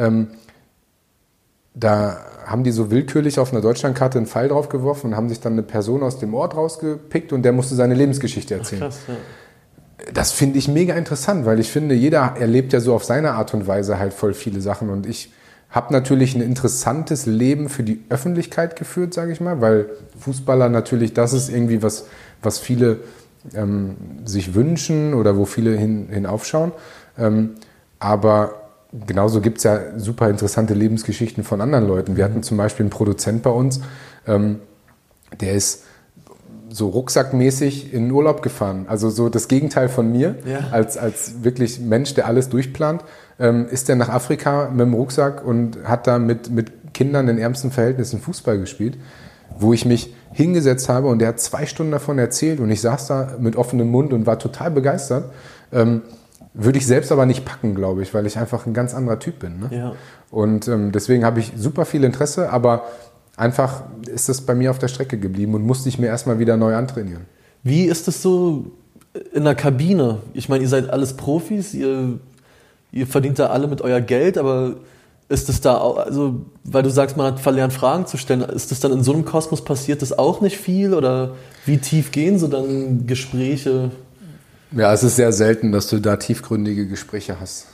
Da haben die so willkürlich auf einer Deutschlandkarte einen Pfeil drauf geworfen und haben sich dann eine Person aus dem Ort rausgepickt und der musste seine Lebensgeschichte erzählen. Ach, krass, ja. Das finde ich mega interessant, weil ich finde, jeder erlebt ja so auf seine Art und Weise halt voll viele Sachen. Und ich habe natürlich ein interessantes Leben für die Öffentlichkeit geführt, sage ich mal, weil Fußballer natürlich, das ist irgendwie was viele sich wünschen oder wo viele hinaufschauen. Aber genauso gibt es ja super interessante Lebensgeschichten von anderen Leuten. Wir hatten zum Beispiel einen Produzent bei uns, der ist so rucksackmäßig in den Urlaub gefahren. Also so das Gegenteil von mir, als wirklich Mensch, der alles durchplant, ist der nach Afrika mit dem Rucksack und hat da mit Kindern in ärmsten Verhältnissen Fußball gespielt, wo ich mich hingesetzt habe und der hat 2 Stunden davon erzählt und ich saß da mit offenem Mund und war total begeistert. Würde ich selbst aber nicht packen, glaube ich, weil ich einfach ein ganz anderer Typ bin. Ne? Ja. Und deswegen habe ich super viel Interesse, aber einfach ist das bei mir auf der Strecke geblieben und musste ich mir erstmal wieder neu antrainieren. Wie ist es so in der Kabine? Ich meine, ihr seid alles Profis, ihr verdient da alle mit euer Geld, aber ist es da auch, also weil du sagst, man hat verlernt, Fragen zu stellen, ist das dann in so einem Kosmos passiert das auch nicht viel oder wie tief gehen so dann Gespräche? Ja, es ist sehr selten, dass du da tiefgründige Gespräche hast.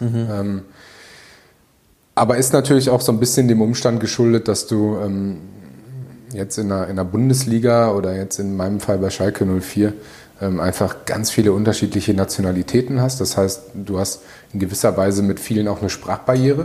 Aber ist natürlich auch so ein bisschen dem Umstand geschuldet, dass du jetzt in der Bundesliga oder jetzt in meinem Fall bei Schalke 04 einfach ganz viele unterschiedliche Nationalitäten hast. Das heißt, du hast in gewisser Weise mit vielen auch eine Sprachbarriere.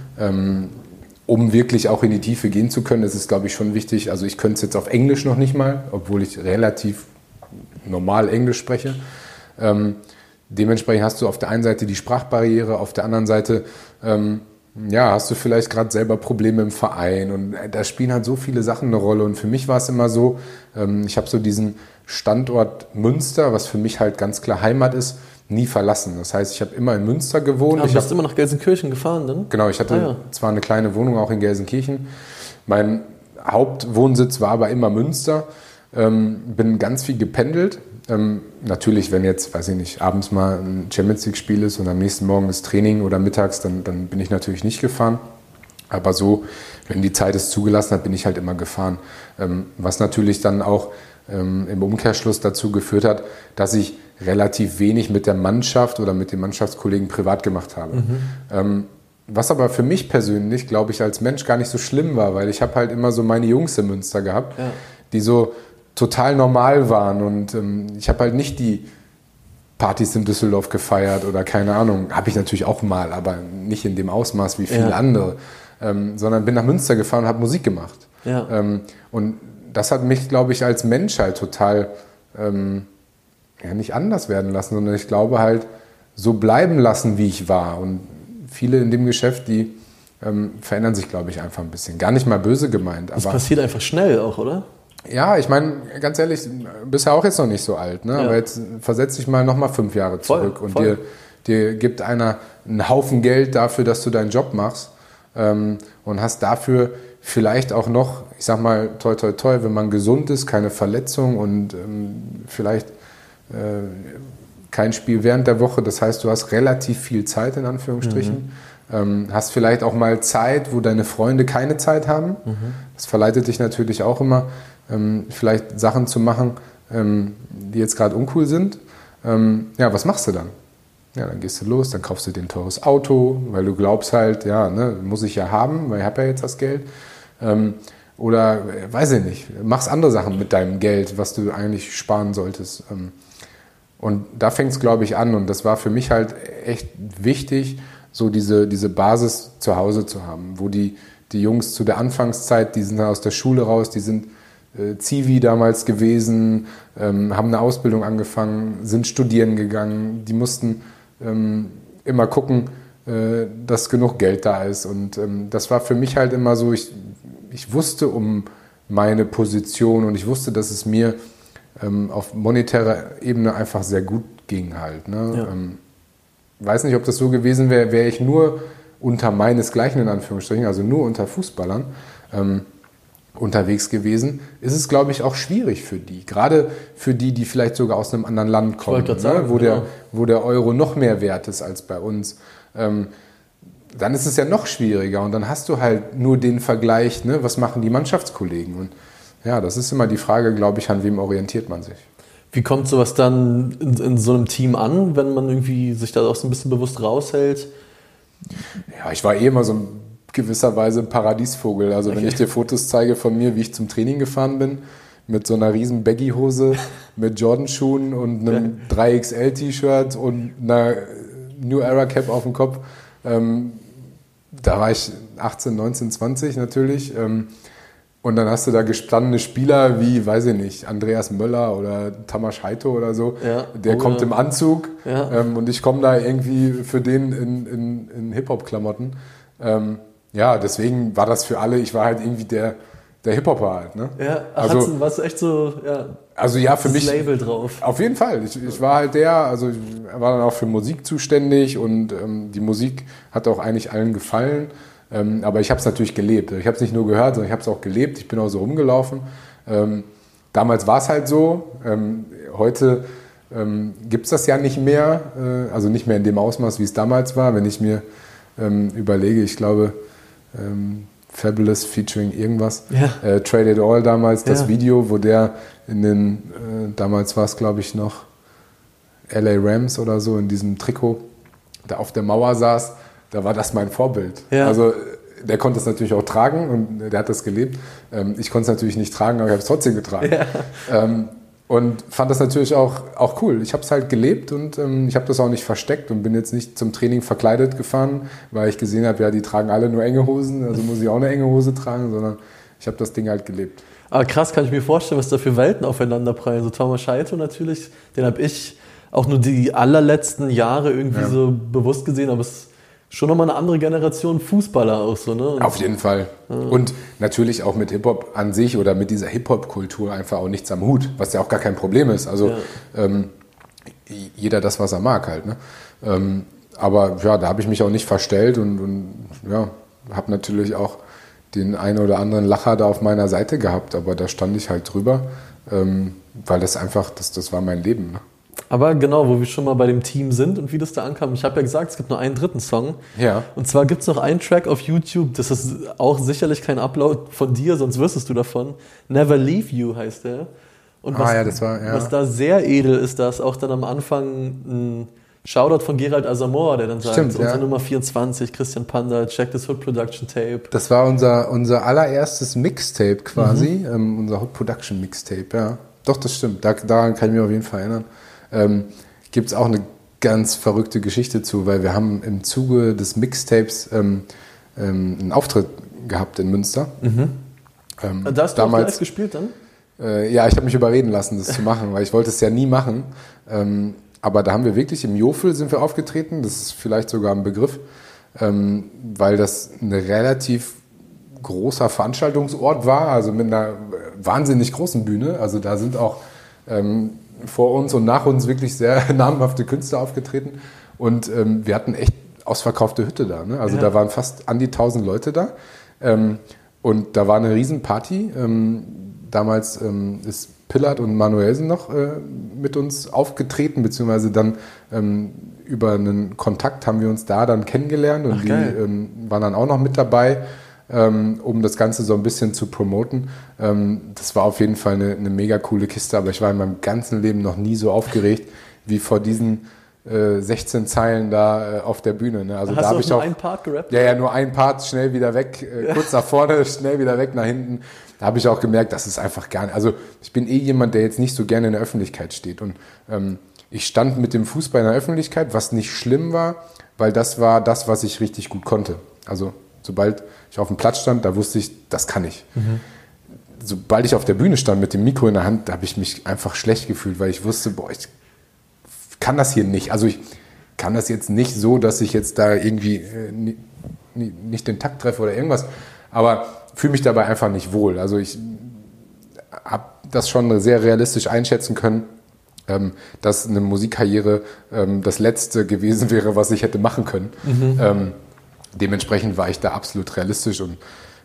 Um wirklich auch in die Tiefe gehen zu können, ist es, glaube ich, schon wichtig. Also ich könnte es jetzt auf Englisch noch nicht mal, obwohl ich relativ normal Englisch spreche. Dementsprechend hast du auf der einen Seite die Sprachbarriere, auf der anderen Seite hast du vielleicht gerade selber Probleme im Verein und da spielen halt so viele Sachen eine Rolle und für mich war es immer so, ich habe so diesen Standort Münster, was für mich halt ganz klar Heimat ist, nie verlassen. Das heißt, ich habe immer in Münster gewohnt. Aber du bist immer nach Gelsenkirchen gefahren, dann? Genau, ich hatte zwar eine kleine Wohnung auch in Gelsenkirchen, mein Hauptwohnsitz war aber immer Münster, bin ganz viel gependelt. Natürlich, wenn jetzt, weiß ich nicht, abends mal ein Champions-League-Spiel ist und am nächsten Morgen ist Training oder mittags, dann bin ich natürlich nicht gefahren. Aber so, wenn die Zeit es zugelassen hat, bin ich halt immer gefahren. Was natürlich dann auch im Umkehrschluss dazu geführt hat, dass ich relativ wenig mit der Mannschaft oder mit den Mannschaftskollegen privat gemacht habe. Was aber für mich persönlich, glaube ich, als Mensch gar nicht so schlimm war, weil ich habe halt immer so meine Jungs in Münster gehabt, die so total normal waren und ich habe halt nicht die Partys in Düsseldorf gefeiert oder keine Ahnung, habe ich natürlich auch mal, aber nicht in dem Ausmaß wie viele andere, sondern bin nach Münster gefahren und habe Musik gemacht. Und das hat mich, glaube ich, als Mensch halt total nicht anders werden lassen, sondern ich glaube halt so bleiben lassen, wie ich war. Und viele in dem Geschäft, die verändern sich, glaube ich, einfach ein bisschen. Gar nicht mal böse gemeint. Das passiert einfach schnell auch, oder? Ja, ich meine, ganz ehrlich, bist ja auch jetzt noch nicht so alt, ne? Aber jetzt versetz dich mal nochmal 5 Jahre zurück und dir gibt einer einen Haufen Geld dafür, dass du deinen Job machst und hast dafür vielleicht auch noch, ich sag mal, toi toi toi, wenn man gesund ist, keine Verletzung und vielleicht kein Spiel während der Woche. Das heißt, du hast relativ viel Zeit in Anführungsstrichen. Hast vielleicht auch mal Zeit, wo deine Freunde keine Zeit haben. Das verleitet dich natürlich auch immer, vielleicht Sachen zu machen, die jetzt gerade uncool sind. Was machst du dann? Ja, dann gehst du los, dann kaufst du dir ein teures Auto, weil du glaubst halt, muss ich ja haben, weil ich habe ja jetzt das Geld. Oder, weiß ich nicht, machst andere Sachen mit deinem Geld, was du eigentlich sparen solltest. Und da fängt es, glaube ich, an. Und das war für mich halt echt wichtig, so diese Basis zu Hause zu haben, wo die Jungs zu der Anfangszeit, die sind aus der Schule raus, die sind Zivi damals gewesen, haben eine Ausbildung angefangen, sind studieren gegangen, die mussten immer gucken, dass genug Geld da ist. Und das war für mich halt immer so, ich wusste um meine Position und ich wusste, dass es mir auf monetärer Ebene einfach sehr gut ging halt. Ne? Weiß nicht, ob das so gewesen wäre, wäre ich nur unter meinesgleichen in Anführungsstrichen, also nur unter Fußballern, unterwegs gewesen, ist es, glaube ich, auch schwierig für die. Gerade für die, die vielleicht sogar aus einem anderen Land kommen, Ich wollte gerade sagen, wo der Euro noch mehr wert ist als bei uns. Dann ist es ja noch schwieriger und dann hast du halt nur den Vergleich, ne, was machen die Mannschaftskollegen? Und ja, das ist immer die Frage, glaube ich, an wem orientiert man sich. Wie kommt sowas dann in so einem Team an, wenn man irgendwie sich da auch so ein bisschen bewusst raushält? Ja, ich war immer so ein gewisserweise ein Paradiesvogel. Also wenn ich dir Fotos zeige von mir, wie ich zum Training gefahren bin, mit so einer riesen Baggy-Hose, mit Jordan-Schuhen und einem 3XL-T-Shirt und einer New Era Cap auf dem Kopf, da war ich 18, 19, 20 natürlich. Und dann hast du da gestandene Spieler wie, weiß ich nicht, Andreas Möller oder Tamas Heito oder so. Ja. Der kommt im Anzug und ich komme da irgendwie für den in Hip-Hop-Klamotten. Ja, deswegen war das für alle, ich war halt irgendwie der Hip-Hopper halt. Ne? Ja, also, warst du echt so, also ja, für mich Label drauf. Auf jeden Fall. Ich war halt ich war dann auch für Musik zuständig und die Musik hat auch eigentlich allen gefallen. Aber ich habe es natürlich gelebt. Ich habe es nicht nur gehört, sondern ich habe es auch gelebt. Ich bin auch so rumgelaufen. Damals war es halt so. Heute gibt es das ja nicht mehr. Also nicht mehr in dem Ausmaß, wie es damals war. Wenn ich mir überlege, ich glaube, Fabulous featuring irgendwas. Ja. Trade It All damals, das Video, wo der damals war es glaube ich noch LA Rams oder so, in diesem Trikot, da auf der Mauer saß, da war das mein Vorbild. Ja. Also der konnte es natürlich auch tragen und der hat das gelebt. Ich konnte es natürlich nicht tragen, aber ich habe es trotzdem getragen. Ja. Und fand das natürlich auch cool. Ich habe es halt gelebt und ich habe das auch nicht versteckt und bin jetzt nicht zum Training verkleidet gefahren, weil ich gesehen habe, ja, die tragen alle nur enge Hosen, also muss ich auch eine enge Hose tragen, sondern ich habe das Ding halt gelebt. Aber krass, kann ich mir vorstellen, was da für Welten aufeinanderprallen. So Tamas Heito natürlich, den habe ich auch nur die allerletzten Jahre irgendwie so bewusst gesehen, aber es ist schon nochmal eine andere Generation Fußballer auch so, ne? Auf jeden Fall. Ja. Und natürlich auch mit Hip-Hop an sich oder mit dieser Hip-Hop-Kultur einfach auch nichts am Hut, was ja auch gar kein Problem ist. Also jeder das, was er mag halt. Ne? Aber ja, da habe ich mich auch nicht verstellt und habe natürlich auch den einen oder anderen Lacher da auf meiner Seite gehabt, aber da stand ich halt drüber, weil das einfach, das war mein Leben. Ne? Aber genau, wo wir schon mal bei dem Team sind und wie das da ankam. Ich habe ja gesagt, es gibt nur einen dritten Song. Ja. Und zwar gibt es noch einen Track auf YouTube, das ist auch sicherlich kein Upload von dir, sonst wüsstest du davon. Never Leave You heißt der. Und was da sehr edel ist, da ist auch dann am Anfang ein Shoutout von Gerald Asamoah, der dann sagt, unsere Nummer 24, Christian Panda, check this Hood Production Tape. Das war unser allererstes Mixtape quasi, unser Hood Production Mixtape, ja. Doch, das stimmt, daran kann ich mich auf jeden Fall erinnern. Gibt es auch eine ganz verrückte Geschichte zu, weil wir haben im Zuge des Mixtapes einen Auftritt gehabt in Münster. Da hast du damals auch live gespielt dann? Ja, ich habe mich überreden lassen, das zu machen, weil ich wollte es ja nie machen. Aber da haben wir wirklich im Jofel sind wir aufgetreten, das ist vielleicht sogar ein Begriff, weil das ein relativ großer Veranstaltungsort war, also mit einer wahnsinnig großen Bühne. Also da sind auch vor uns und nach uns wirklich sehr namhafte Künstler aufgetreten und wir hatten echt ausverkaufte Hütte da. Ne? Also da waren fast an die 1000 Leute da und da war eine Riesenparty. Damals ist Pillard und Manuelsen noch mit uns aufgetreten, beziehungsweise dann über einen Kontakt haben wir uns da dann kennengelernt und die waren dann auch noch mit dabei, um das Ganze so ein bisschen zu promoten. Das war auf jeden Fall eine mega coole Kiste, aber ich war in meinem ganzen Leben noch nie so aufgeregt wie vor diesen 16 Zeilen da auf der Bühne. Ne? Also hast da du auch nur einen Part gerappt? Ja, nur ein Part, schnell wieder weg, kurz nach vorne, schnell wieder weg nach hinten. Da habe ich auch gemerkt, das ist einfach gar nicht. Also ich bin jemand, der jetzt nicht so gerne in der Öffentlichkeit steht. Und ich stand mit dem Fußball in der Öffentlichkeit, was nicht schlimm war, weil das war das, was ich richtig gut konnte. Also sobald ich auf dem Platz stand, da wusste ich, das kann ich. Sobald ich auf der Bühne stand mit dem Mikro in der Hand, da habe ich mich einfach schlecht gefühlt, weil ich wusste, ich kann das hier nicht. Also ich kann das jetzt nicht so, dass ich jetzt da irgendwie nicht den Takt treffe oder irgendwas, aber fühle mich dabei einfach nicht wohl. Also ich habe das schon sehr realistisch einschätzen können, dass eine Musikkarriere das Letzte gewesen wäre, was ich hätte machen können. Dementsprechend war ich da absolut realistisch und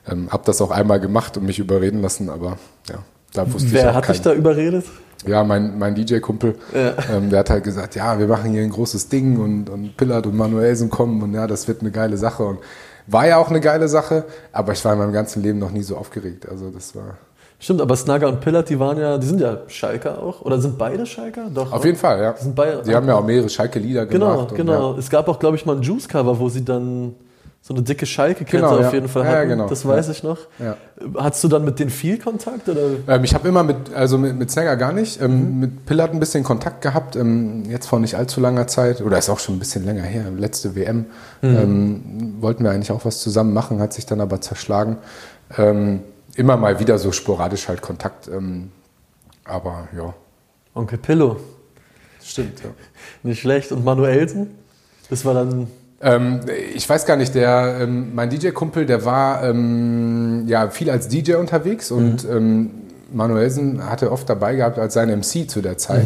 Habe das auch einmal gemacht und mich überreden lassen, aber ja, da wusste ich Wer auch hat dich da überredet? Ja, mein DJ-Kumpel, der hat halt gesagt, ja, wir machen hier ein großes Ding und Pillard und Manuelsen kommen und ja, das wird eine geile Sache. Und war ja auch eine geile Sache, aber ich war in meinem ganzen Leben noch nie so aufgeregt. Also das war... Stimmt, aber Snagger und Pillard, die sind ja Schalker auch. Oder sind beide Schalker? Doch. Auf jeden Fall, ja. Die haben ja auch mehrere Schalke-Lieder gemacht. Genau. Es gab auch, glaube ich, mal ein Juice-Cover, wo sie dann so eine dicke Schalke-Kette auf jeden Fall hatten. Ja, genau. Das weiß ich noch. Ja. Hattest du dann mit denen viel Kontakt? Oder? Ich habe immer mit Snagger gar nicht. Mit Pillard ein bisschen Kontakt gehabt. Jetzt vor nicht allzu langer Zeit. Oder ist auch schon ein bisschen länger her. Letzte WM. Wollten wir eigentlich auch was zusammen machen, hat sich dann aber zerschlagen. Immer mal wieder so sporadisch halt Kontakt, aber ja. Onkel Pillow. Stimmt, ja. Nicht schlecht. Und Manuelsen? Das war dann... ich weiß gar nicht, mein DJ-Kumpel, der war viel als DJ unterwegs und Manuelsen hatte oft dabei gehabt als sein MC zu der Zeit.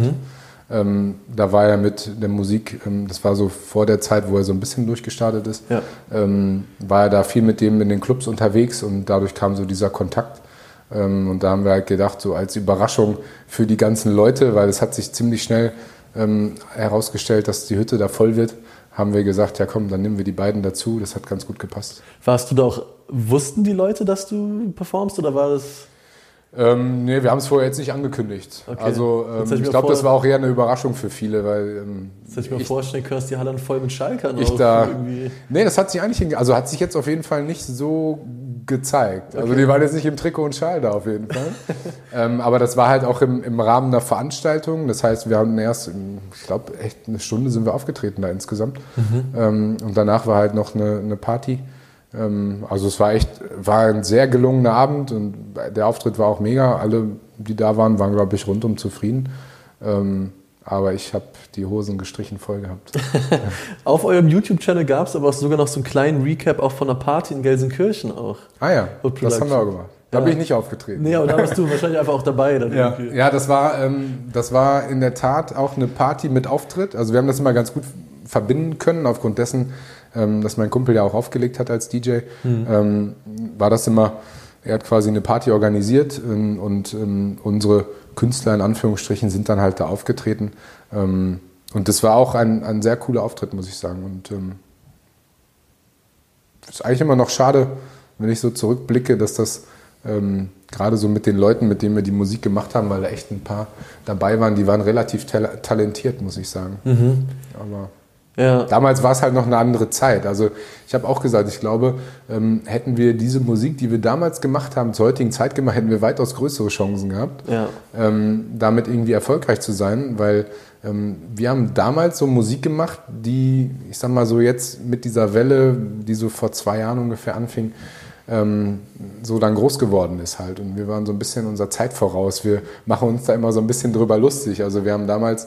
Da war er mit der Musik, das war so vor der Zeit, wo er so ein bisschen durchgestartet ist, war er da viel mit dem in den Clubs unterwegs und dadurch kam so dieser Kontakt. Und da haben wir halt gedacht, so als Überraschung für die ganzen Leute, weil es hat sich ziemlich schnell herausgestellt, dass die Hütte da voll wird, haben wir gesagt, ja komm, dann nehmen wir die beiden dazu, das hat ganz gut gepasst. Warst du da auch, wussten die Leute, dass du performst oder war das... Nee, wir haben es vorher jetzt nicht angekündigt. Okay. Also ich glaube, das war auch eher eine Überraschung für viele, weil... das hätte ich mir vorstellen können, dass die Halle voll mit Schalkern Nee, das hat sich eigentlich hat sich jetzt auf jeden Fall nicht so gezeigt. Okay. Also die waren jetzt nicht im Trikot und Schal da auf jeden Fall. Aber das war halt auch im Rahmen einer Veranstaltung. Das heißt, wir haben erst, ich glaube, echt eine Stunde sind wir aufgetreten da insgesamt. Und danach war halt noch eine Party. Also es war ein sehr gelungener Abend und der Auftritt war auch mega. Alle, die da waren, glaube ich, rundum zufrieden. Aber ich habe die Hosen gestrichen voll gehabt. Auf eurem YouTube-Channel gab es aber auch sogar noch so einen kleinen Recap auch von einer Party in Gelsenkirchen auch. Ah ja, das haben wir auch gemacht. Da bin ich nicht aufgetreten. Nee, aber da warst du wahrscheinlich einfach auch dabei. Dann ja, das war in der Tat auch eine Party mit Auftritt. Also wir haben das immer ganz gut verbinden können, aufgrund dessen, dass mein Kumpel ja auch aufgelegt hat als DJ, war das immer, er hat quasi eine Party organisiert und unsere Künstler in Anführungsstrichen sind dann halt da aufgetreten. Und das war auch ein sehr cooler Auftritt, muss ich sagen. Und es ist eigentlich immer noch schade, wenn ich so zurückblicke, dass das gerade so mit den Leuten, mit denen wir die Musik gemacht haben, weil da echt ein paar dabei waren, die waren relativ talentiert, muss ich sagen. Aber damals war es halt noch eine andere Zeit. Also ich habe auch gesagt, ich glaube, hätten wir diese Musik, die wir damals gemacht haben, zur heutigen Zeit gemacht, hätten wir weitaus größere Chancen gehabt, damit irgendwie erfolgreich zu sein, weil wir haben damals so Musik gemacht, die, ich sag mal so jetzt mit dieser Welle, die so vor 2 Jahren ungefähr anfing, so dann groß geworden ist halt. Und wir waren so ein bisschen unserer Zeit voraus. Wir machen uns da immer so ein bisschen drüber lustig. Also wir haben damals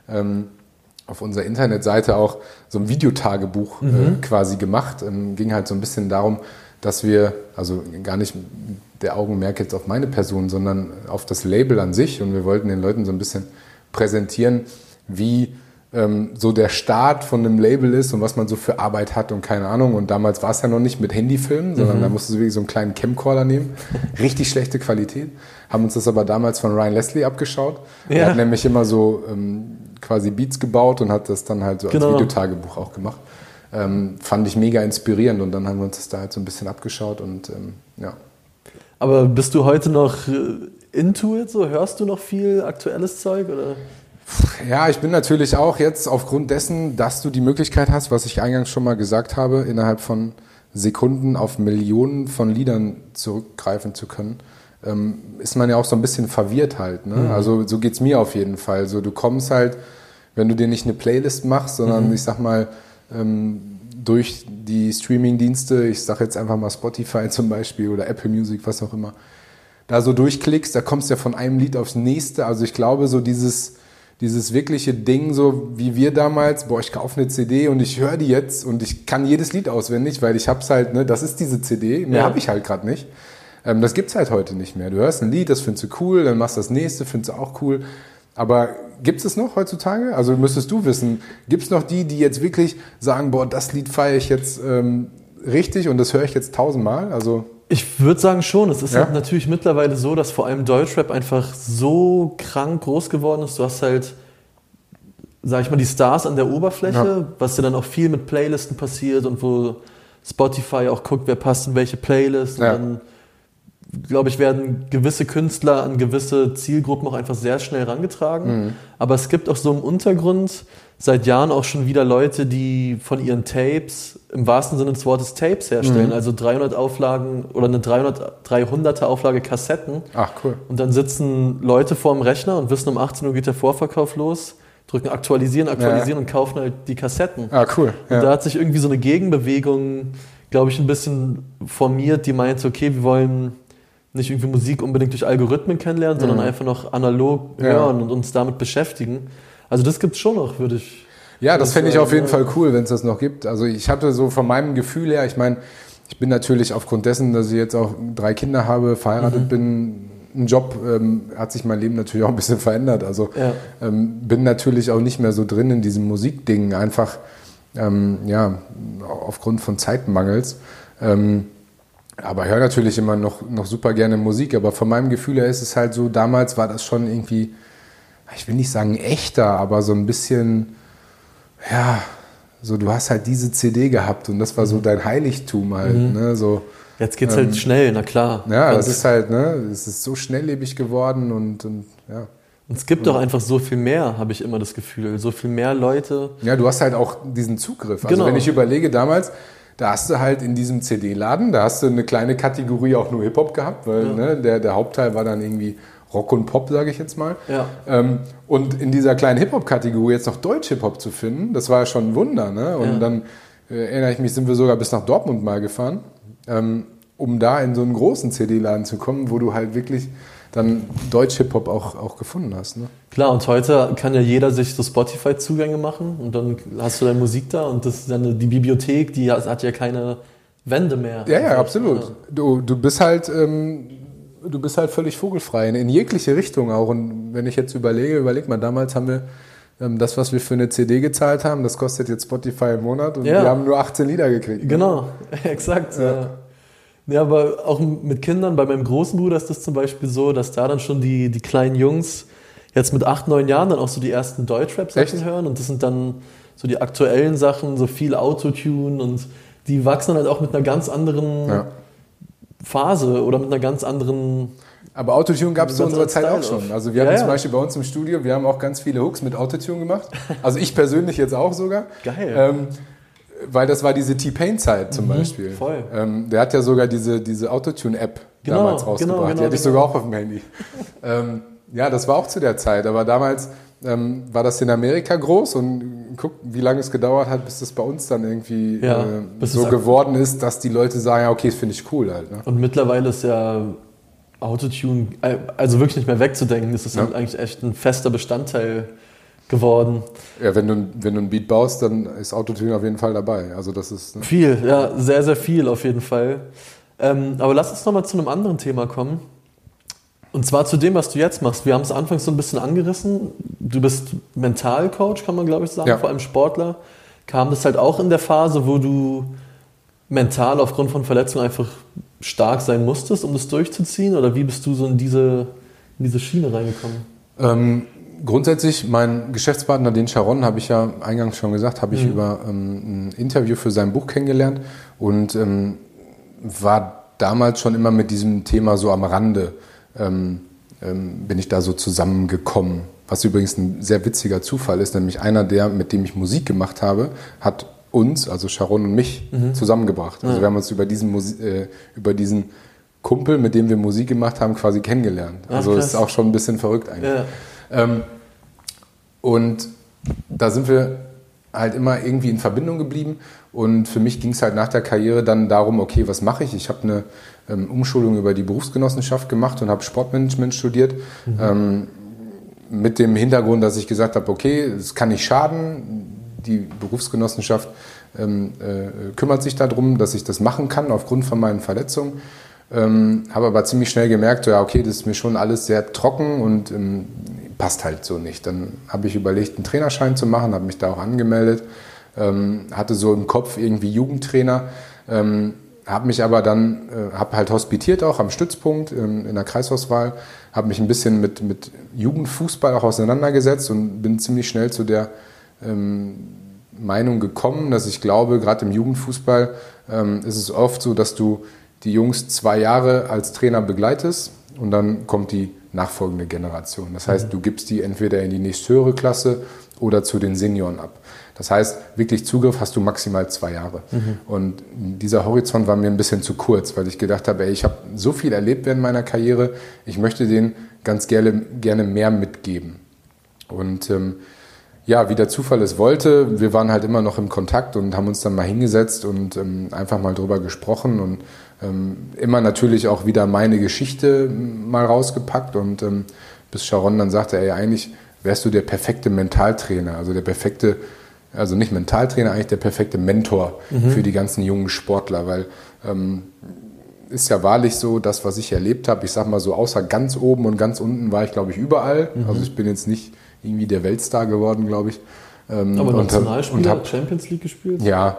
auf unserer Internetseite auch so ein Videotagebuch quasi gemacht. Ging halt so ein bisschen darum, dass wir, also gar nicht der Augenmerk jetzt auf meine Person, sondern auf das Label an sich. Und wir wollten den Leuten so ein bisschen präsentieren, wie so der Start von einem Label ist und was man so für Arbeit hat und keine Ahnung. Und damals war es ja noch nicht mit Handyfilmen, sondern da musstest du wirklich so einen kleinen Camcorder nehmen. Richtig schlechte Qualität. Haben uns das aber damals von Ryan Leslie abgeschaut. Ja. Er hat nämlich immer so quasi Beats gebaut und hat das dann halt so als Videotagebuch auch gemacht. Fand ich mega inspirierend und dann haben wir uns das da halt so ein bisschen abgeschaut und ja. Aber bist du heute noch into it? So? Hörst du noch viel aktuelles Zeug? Oder? Ja, ich bin natürlich auch jetzt aufgrund dessen, dass du die Möglichkeit hast, was ich eingangs schon mal gesagt habe, innerhalb von Sekunden auf Millionen von Liedern zurückgreifen zu können, ist man ja auch so ein bisschen verwirrt halt. Ne? Also so geht's mir auf jeden Fall. So, du kommst halt, wenn du dir nicht eine Playlist machst, sondern ich sag mal durch die Streaming-Dienste, ich sag jetzt einfach mal Spotify zum Beispiel oder Apple Music, was auch immer, da so durchklickst, da kommst du ja von einem Lied aufs nächste. Also ich glaube, so dieses wirkliche Ding, so wie wir damals, ich kaufe eine CD und ich höre die jetzt und ich kann jedes Lied auswendig, weil ich hab's halt, ne, das ist diese CD, mehr habe ich halt gerade nicht. Das gibt's halt heute nicht mehr. Du hörst ein Lied, das findest du cool, dann machst du das nächste, findest du auch cool. Aber gibt's es noch heutzutage? Also müsstest du wissen, gibt's noch die jetzt wirklich sagen, das Lied feiere ich jetzt richtig und das höre ich jetzt 1000-mal? Also Ich würde sagen schon. Es ist halt natürlich mittlerweile so, dass vor allem Deutschrap einfach so krank groß geworden ist. Du hast halt, sag ich mal, die Stars an der Oberfläche, was ja dann auch viel mit Playlisten passiert und wo Spotify auch guckt, wer passt in welche Playlist. Und dann, glaube ich, werden gewisse Künstler an gewisse Zielgruppen auch einfach sehr schnell rangetragen. Aber es gibt auch so im Untergrund seit Jahren auch schon wieder Leute, die von ihren Tapes, im wahrsten Sinne des Wortes Tapes herstellen, also 300 Auflagen oder eine 300er Auflage Kassetten. Ach, cool. Und dann sitzen Leute vorm Rechner und wissen, um 18 Uhr geht der Vorverkauf los, drücken aktualisieren und kaufen halt die Kassetten. Ah, cool. Und da hat sich irgendwie so eine Gegenbewegung, glaube ich, ein bisschen formiert, die meint, okay, wir wollen nicht irgendwie Musik unbedingt durch Algorithmen kennenlernen, sondern einfach noch analog hören und uns damit beschäftigen. Also das gibt's schon noch, würde ich. Ja, das fände ich auf jeden Fall cool, wenn es das noch gibt. Also ich hatte so von meinem Gefühl her, ich meine, ich bin natürlich aufgrund dessen, dass ich jetzt auch 3 Kinder habe, verheiratet bin, ein Job, hat sich mein Leben natürlich auch ein bisschen verändert. Also bin natürlich auch nicht mehr so drin in diesem Musikding, einfach aufgrund von Zeitmangels. Aber höre natürlich immer noch super gerne Musik. Aber von meinem Gefühl her ist es halt so, damals war das schon irgendwie, ich will nicht sagen echter, aber so ein bisschen, so du hast halt diese CD gehabt und das war so dein Heiligtum halt. Ne? So, jetzt geht's halt schnell, na klar. Ja, das ist halt, es ist so schnelllebig geworden und ja. Und es gibt doch einfach so viel mehr, habe ich immer das Gefühl. So viel mehr Leute. Ja, du hast halt auch diesen Zugriff. Also wenn ich überlege, damals, da hast du halt in diesem CD-Laden, da hast du eine kleine Kategorie auch nur Hip-Hop gehabt, weil der Hauptteil war dann irgendwie Rock und Pop, sage ich jetzt mal. Ja. Und in dieser kleinen Hip-Hop-Kategorie jetzt noch Deutsch-Hip-Hop zu finden, das war ja schon ein Wunder. Ne? Und dann erinnere ich mich, sind wir sogar bis nach Dortmund mal gefahren, um da in so einen großen CD-Laden zu kommen, wo du halt wirklich dann Deutsch-Hip-Hop auch gefunden hast. Ne? Klar, und heute kann ja jeder sich so Spotify-Zugänge machen und dann hast du deine Musik da und das ist dann die Bibliothek, die hat ja keine Wände mehr. Ja, absolut. Ja. Du bist halt völlig vogelfrei in jegliche Richtung auch. Und wenn ich jetzt überleg mal, damals haben wir das, was wir für eine CD gezahlt haben, das kostet jetzt Spotify im Monat und wir haben nur 18 Lieder gekriegt. Genau, exakt. Ja, aber auch mit Kindern, bei meinem großen Bruder ist das zum Beispiel so, dass da dann schon die kleinen Jungs jetzt mit 8, 9 Jahren dann auch so die ersten Deutschrap-Sachen hören und das sind dann so die aktuellen Sachen, so viel Autotune und die wachsen dann halt auch mit einer ganz anderen Phase oder mit einer ganz anderen... Aber Autotune gab es zu unserer Zeit auch schon. Also wir haben zum Beispiel bei uns im Studio, wir haben auch ganz viele Hooks mit Autotune gemacht. Also ich persönlich jetzt auch sogar. Geil. Weil das war diese T-Pain-Zeit zum Beispiel. Voll. Der hat ja sogar diese Autotune-App damals rausgebracht. Die hatte ich sogar auch auf dem Handy. Ja, das war auch zu der Zeit. Aber damals war das in Amerika groß und guck, wie lange es gedauert hat, bis das bei uns dann irgendwie so geworden ist, dass die Leute sagen, ja, okay, das finde ich cool halt. Ne? Und mittlerweile ist ja Autotune, also wirklich nicht mehr wegzudenken, das ist eigentlich echt ein fester Bestandteil geworden. Ja, wenn du ein Beat baust, dann ist Autotune auf jeden Fall dabei. Also das ist viel, ja, sehr, sehr viel auf jeden Fall. Aber lass uns nochmal zu einem anderen Thema kommen. Und zwar zu dem, was du jetzt machst. Wir haben es anfangs so ein bisschen angerissen. Du bist Mentalcoach, kann man glaube ich sagen, vor allem Sportler. Kam das halt auch in der Phase, wo du mental aufgrund von Verletzungen einfach stark sein musstest, um das durchzuziehen? Oder wie bist du so in diese Schiene reingekommen? Grundsätzlich, mein Geschäftspartner, den Sharon, habe ich ja eingangs schon gesagt, habe ich über ein Interview für sein Buch kennengelernt und war damals schon immer mit diesem Thema so am Rande, bin ich da so zusammengekommen. Was übrigens ein sehr witziger Zufall ist, nämlich einer, mit dem ich Musik gemacht habe, hat uns, also Sharon und mich, zusammengebracht. Also wir haben uns über diesen Kumpel, mit dem wir Musik gemacht haben, quasi kennengelernt. Also das ist auch schon ein bisschen verrückt eigentlich. Ja. Und da sind wir halt immer irgendwie in Verbindung geblieben und für mich ging es halt nach der Karriere dann darum, okay, was mache ich? Ich habe eine Umschulung über die Berufsgenossenschaft gemacht und habe Sportmanagement studiert, mit dem Hintergrund, dass ich gesagt habe, okay, es kann nicht schaden, die Berufsgenossenschaft kümmert sich darum, dass ich das machen kann aufgrund von meinen Verletzungen. Habe aber ziemlich schnell gemerkt, ja okay, das ist mir schon alles sehr trocken und passt halt so nicht. Dann habe ich überlegt, einen Trainerschein zu machen, habe mich da auch angemeldet, hatte so im Kopf irgendwie Jugendtrainer, habe mich aber dann, habe halt hospitiert auch am Stützpunkt in der Kreisauswahl, habe mich ein bisschen mit Jugendfußball auch auseinandergesetzt und bin ziemlich schnell zu der Meinung gekommen, dass ich glaube, gerade im Jugendfußball ist es oft so, dass du die Jungs 2 Jahre als Trainer begleitest und dann kommt die nachfolgende Generation. Das heißt, du gibst die entweder in die nächst höhere Klasse oder zu den Senioren ab. Das heißt, wirklich Zugriff hast du maximal 2 Jahre. Und dieser Horizont war mir ein bisschen zu kurz, weil ich gedacht habe, ich habe so viel erlebt während meiner Karriere, ich möchte denen ganz gerne mehr mitgeben. Und wie der Zufall es wollte, wir waren halt immer noch im Kontakt und haben uns dann mal hingesetzt und einfach mal drüber gesprochen und immer natürlich auch wieder meine Geschichte mal rausgepackt und bis Sharon dann sagte, eigentlich wärst du der perfekte Mentaltrainer, also nicht Mentaltrainer, eigentlich der perfekte Mentor für die ganzen jungen Sportler, weil ist ja wahrlich so, das, was ich erlebt habe, ich sag mal so, außer ganz oben und ganz unten war ich, glaube ich, überall. Also ich bin jetzt nicht irgendwie der Weltstar geworden, glaube ich. Aber Nationalspieler, Champions League gespielt? Ja,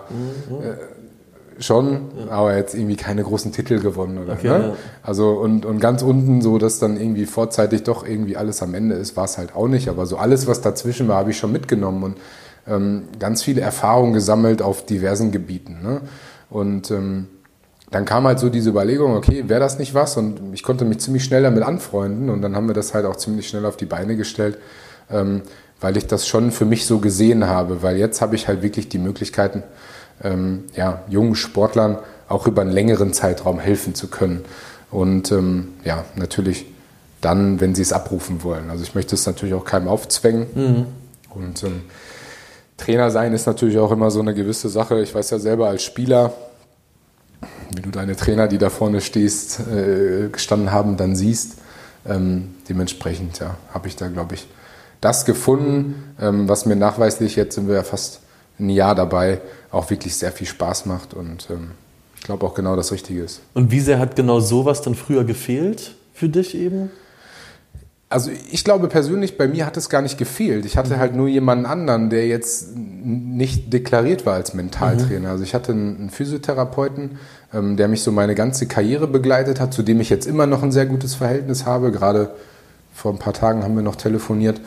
schon, aber jetzt irgendwie keine großen Titel gewonnen. Oder, okay, ne? Ja. Also und ganz unten so, dass dann irgendwie vorzeitig doch irgendwie alles am Ende ist, war es halt auch nicht. Aber so alles, was dazwischen war, habe ich schon mitgenommen und ganz viele Erfahrungen gesammelt auf diversen Gebieten. Ne? Und dann kam halt so diese Überlegung, okay, wäre das nicht was? Und ich konnte mich ziemlich schnell damit anfreunden und dann haben wir das halt auch ziemlich schnell auf die Beine gestellt, weil ich das schon für mich so gesehen habe, weil jetzt habe ich halt wirklich die Möglichkeiten, jungen Sportlern auch über einen längeren Zeitraum helfen zu können und natürlich dann, wenn sie es abrufen wollen. Also ich möchte es natürlich auch keinem aufzwängen und Trainer sein ist natürlich auch immer so eine gewisse Sache. Ich weiß ja selber als Spieler, wie du deine Trainer, die da vorne gestanden haben, dann siehst. Dementsprechend habe ich da, glaube ich, das gefunden, was mir nachweislich, jetzt sind wir ja fast ein Jahr dabei, auch wirklich sehr viel Spaß macht und ich glaube auch genau das Richtige ist. Und wie sehr hat genau sowas dann früher gefehlt für dich eben? Also ich glaube persönlich, bei mir hat es gar nicht gefehlt. Ich hatte halt nur jemanden anderen, der jetzt nicht deklariert war als Mentaltrainer. Also ich hatte einen Physiotherapeuten, der mich so meine ganze Karriere begleitet hat, zu dem ich jetzt immer noch ein sehr gutes Verhältnis habe. Gerade vor ein paar Tagen haben wir noch telefoniert,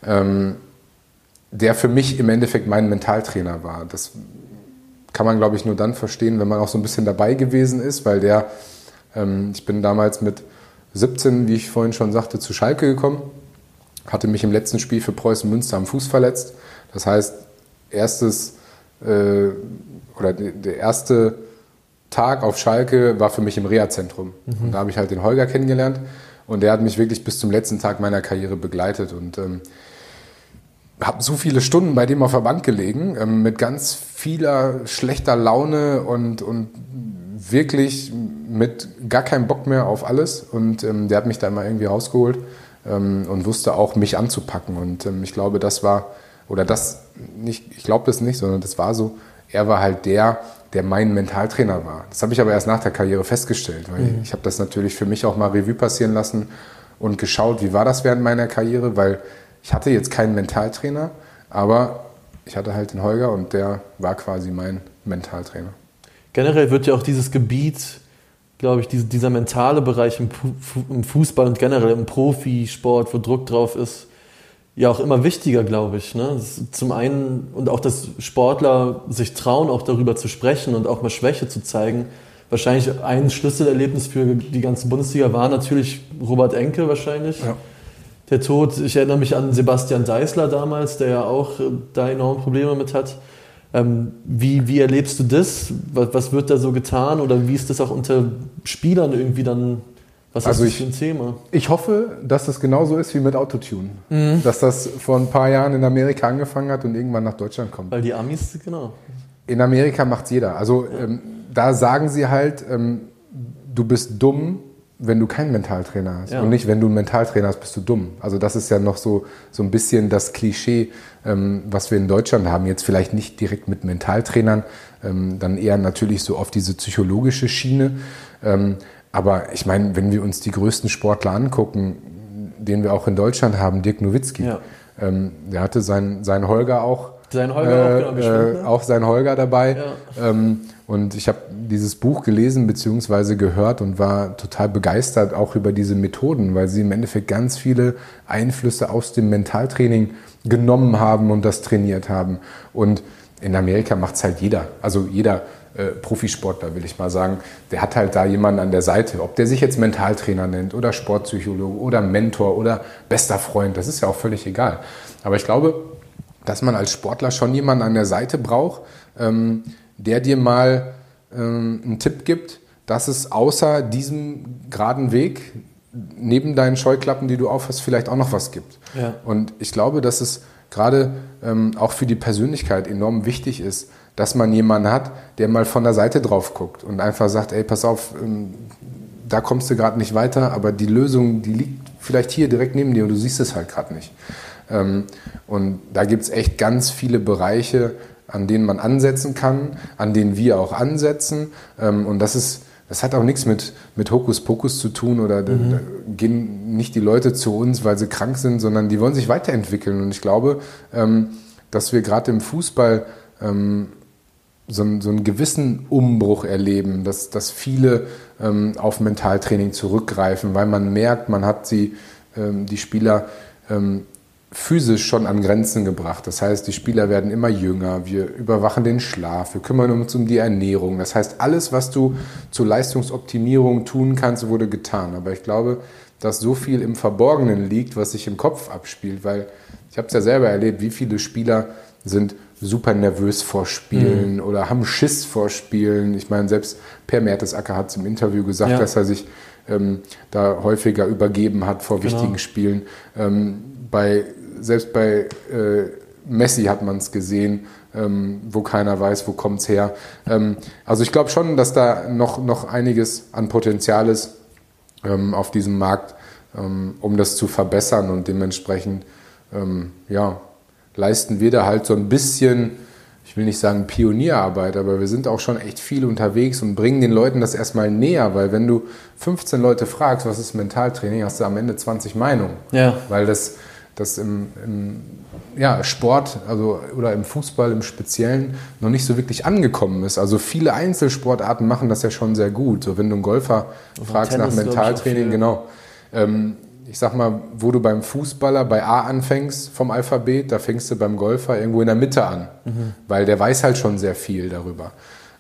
der für mich im Endeffekt mein Mentaltrainer war. Das kann man, glaube ich, nur dann verstehen, wenn man auch so ein bisschen dabei gewesen ist, weil ich bin damals mit 17, wie ich vorhin schon sagte, zu Schalke gekommen, hatte mich im letzten Spiel für Preußen Münster am Fuß verletzt. Das heißt, der erste Tag auf Schalke war für mich im Reha-Zentrum. Und da habe ich halt den Holger kennengelernt und der hat mich wirklich bis zum letzten Tag meiner Karriere begleitet und habe so viele Stunden bei dem auf der Bank gelegen, mit ganz vieler schlechter Laune und wirklich mit gar keinem Bock mehr auf alles und der hat mich da immer irgendwie rausgeholt und wusste auch, mich anzupacken und ich glaube, das war, oder das nicht, ich glaube das nicht, sondern das war so, er war halt der mein Mentaltrainer war. Das habe ich aber erst nach der Karriere festgestellt, weil ich habe das natürlich für mich auch mal Revue passieren lassen und geschaut, wie war das während meiner Karriere, weil ich hatte jetzt keinen Mentaltrainer, aber ich hatte halt den Holger und der war quasi mein Mentaltrainer. Generell wird ja auch dieses Gebiet, glaube ich, dieser mentale Bereich im Fußball und generell im Profisport, wo Druck drauf ist, ja auch immer wichtiger, glaube ich. Ne? Zum einen, und auch, dass Sportler sich trauen, auch darüber zu sprechen und auch mal Schwäche zu zeigen. Wahrscheinlich ein Schlüsselerlebnis für die ganze Bundesliga war natürlich Robert Enke wahrscheinlich. Ja. Der Tod, ich erinnere mich an Sebastian Deißler damals, der ja auch da enorme Probleme mit hat. Wie erlebst du das? Was wird da so getan? Oder wie ist das auch unter Spielern irgendwie dann? Was ist das für ein Thema? Ich hoffe, dass das genauso ist wie mit Autotune. Dass das vor ein paar Jahren in Amerika angefangen hat und irgendwann nach Deutschland kommt. Weil die Amis, genau. In Amerika macht's jeder. Also da sagen sie halt, du bist dumm, wenn du keinen Mentaltrainer hast. Ja. Und nicht, wenn du einen Mentaltrainer hast, bist du dumm. Also das ist ja noch so ein bisschen das Klischee, was wir in Deutschland haben. Jetzt vielleicht nicht direkt mit Mentaltrainern, dann eher natürlich so auf diese psychologische Schiene. Aber ich meine, wenn wir uns die größten Sportler angucken, den wir auch in Deutschland haben, Dirk Nowitzki, der hatte seinen Holger auch Sein Holger auch sein Holger dabei. Ja. Und ich habe dieses Buch gelesen bzw. gehört und war total begeistert auch über diese Methoden, weil sie im Endeffekt ganz viele Einflüsse aus dem Mentaltraining genommen haben und das trainiert haben. Und in Amerika macht es halt jeder. Also jeder Profisportler, will ich mal sagen, der hat halt da jemanden an der Seite. Ob der sich jetzt Mentaltrainer nennt oder Sportpsychologe oder Mentor oder bester Freund, das ist ja auch völlig egal. Aber ich glaube, dass man als Sportler schon jemanden an der Seite braucht, der dir mal einen Tipp gibt, dass es außer diesem geraden Weg neben deinen Scheuklappen, die du aufhast, vielleicht auch noch was gibt. Ja. Und ich glaube, dass es gerade auch für die Persönlichkeit enorm wichtig ist, dass man jemanden hat, der mal von der Seite drauf guckt und einfach sagt, ey, pass auf, da kommst du gerade nicht weiter, aber die Lösung, die liegt vielleicht hier direkt neben dir und du siehst es halt gerade nicht. Und da gibt es echt ganz viele Bereiche, an denen man ansetzen kann, an denen wir auch ansetzen. Und das hat auch nichts mit Hokuspokus zu tun oder gehen nicht die Leute zu uns, weil sie krank sind, sondern die wollen sich weiterentwickeln. Und ich glaube, dass wir gerade im Fußball so einen gewissen Umbruch erleben, dass viele auf Mentaltraining zurückgreifen, weil man merkt, man hat die Spieler physisch schon an Grenzen gebracht. Das heißt, die Spieler werden immer jünger, wir überwachen den Schlaf, wir kümmern uns um die Ernährung. Das heißt, alles, was du zur Leistungsoptimierung tun kannst, wurde getan. Aber ich glaube, dass so viel im Verborgenen liegt, was sich im Kopf abspielt, weil ich habe es ja selber erlebt, wie viele Spieler sind super nervös vor Spielen oder haben Schiss vor Spielen. Ich meine, selbst Per Mertesacker hat es im Interview gesagt, dass er sich da häufiger übergeben hat vor wichtigen Spielen. Selbst bei Messi hat man es gesehen, wo keiner weiß, wo kommt es her. Also ich glaube schon, dass da noch einiges an Potenzial ist auf diesem Markt, um das zu verbessern und dementsprechend leisten wir da halt so ein bisschen, ich will nicht sagen Pionierarbeit, aber wir sind auch schon echt viel unterwegs und bringen den Leuten das erstmal näher, weil wenn du 15 Leute fragst, was ist Mentaltraining, hast du am Ende 20 Meinungen. Ja. Weil das im Sport oder im Fußball im Speziellen noch nicht so wirklich angekommen ist. Also viele Einzelsportarten machen das ja schon sehr gut. So, wenn du einen Golfer fragst nach Mentaltraining, genau. Ich sag mal, wo du beim Fußballer bei A anfängst vom Alphabet, da fängst du beim Golfer irgendwo in der Mitte an, weil der weiß halt schon sehr viel darüber.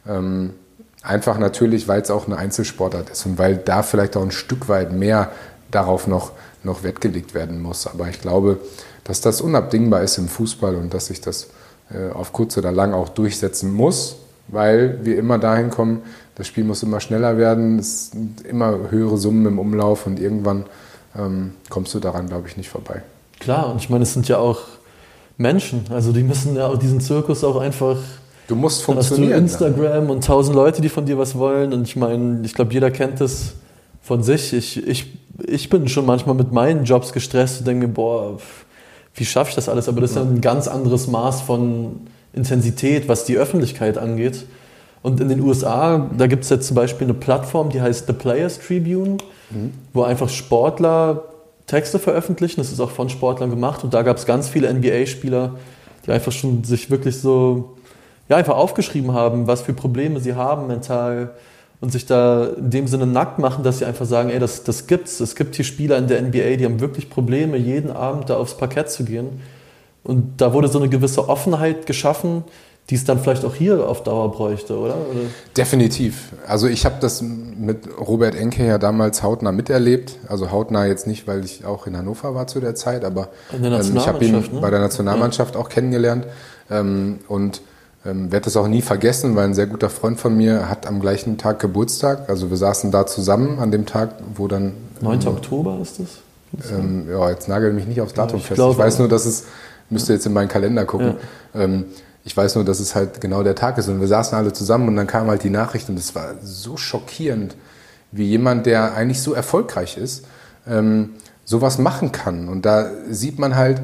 Einfach natürlich, weil es auch eine Einzelsportart ist und weil da vielleicht auch ein Stück weit mehr darauf noch Wert gelegt werden muss. Aber ich glaube, dass das unabdingbar ist im Fußball und dass sich das auf kurz oder lang auch durchsetzen muss, weil wir immer dahin kommen, das Spiel muss immer schneller werden, es sind immer höhere Summen im Umlauf und irgendwann kommst du daran, glaube ich, nicht vorbei. Klar, und ich meine, es sind ja auch Menschen, also die müssen ja auch diesen Zirkus auch einfach... Du musst funktionieren. Hast du Instagram und 1000 Leute, die von dir was wollen und ich meine, ich glaube, jeder kennt das von sich. Ich bin schon manchmal mit meinen Jobs gestresst und denke mir, boah, wie schaffe ich das alles? Aber das ist ja ein ganz anderes Maß von Intensität, was die Öffentlichkeit angeht. Und in den USA, da gibt es jetzt zum Beispiel eine Plattform, die heißt The Players Tribune, wo einfach Sportler Texte veröffentlichen. Das ist auch von Sportlern gemacht. Und da gab es ganz viele NBA-Spieler, die einfach schon sich wirklich so einfach aufgeschrieben haben, was für Probleme sie haben mental und sich da in dem Sinne nackt machen, dass sie einfach sagen, ey, das gibt's. Es gibt hier Spieler in der NBA, die haben wirklich Probleme, jeden Abend da aufs Parkett zu gehen. Und da wurde so eine gewisse Offenheit geschaffen, die es dann vielleicht auch hier auf Dauer bräuchte, oder? Definitiv. Also ich habe das mit Robert Enke ja damals hautnah miterlebt. Also hautnah jetzt nicht, weil ich auch in Hannover war zu der Zeit, aber ich habe ihn bei der Nationalmannschaft auch kennengelernt und werde das auch nie vergessen, weil ein sehr guter Freund von mir hat am gleichen Tag Geburtstag. Also wir saßen da zusammen an dem Tag, wo dann... 9. Oktober ist das? Jetzt nagel mich nicht aufs Datum fest. Ich weiß nur, dass es... Müsste jetzt in meinen Kalender gucken. Ja. Ich weiß nur, dass es halt genau der Tag ist. Und wir saßen alle zusammen und dann kam halt die Nachricht und es war so schockierend, wie jemand, der eigentlich so erfolgreich ist, sowas machen kann. Und da sieht man halt,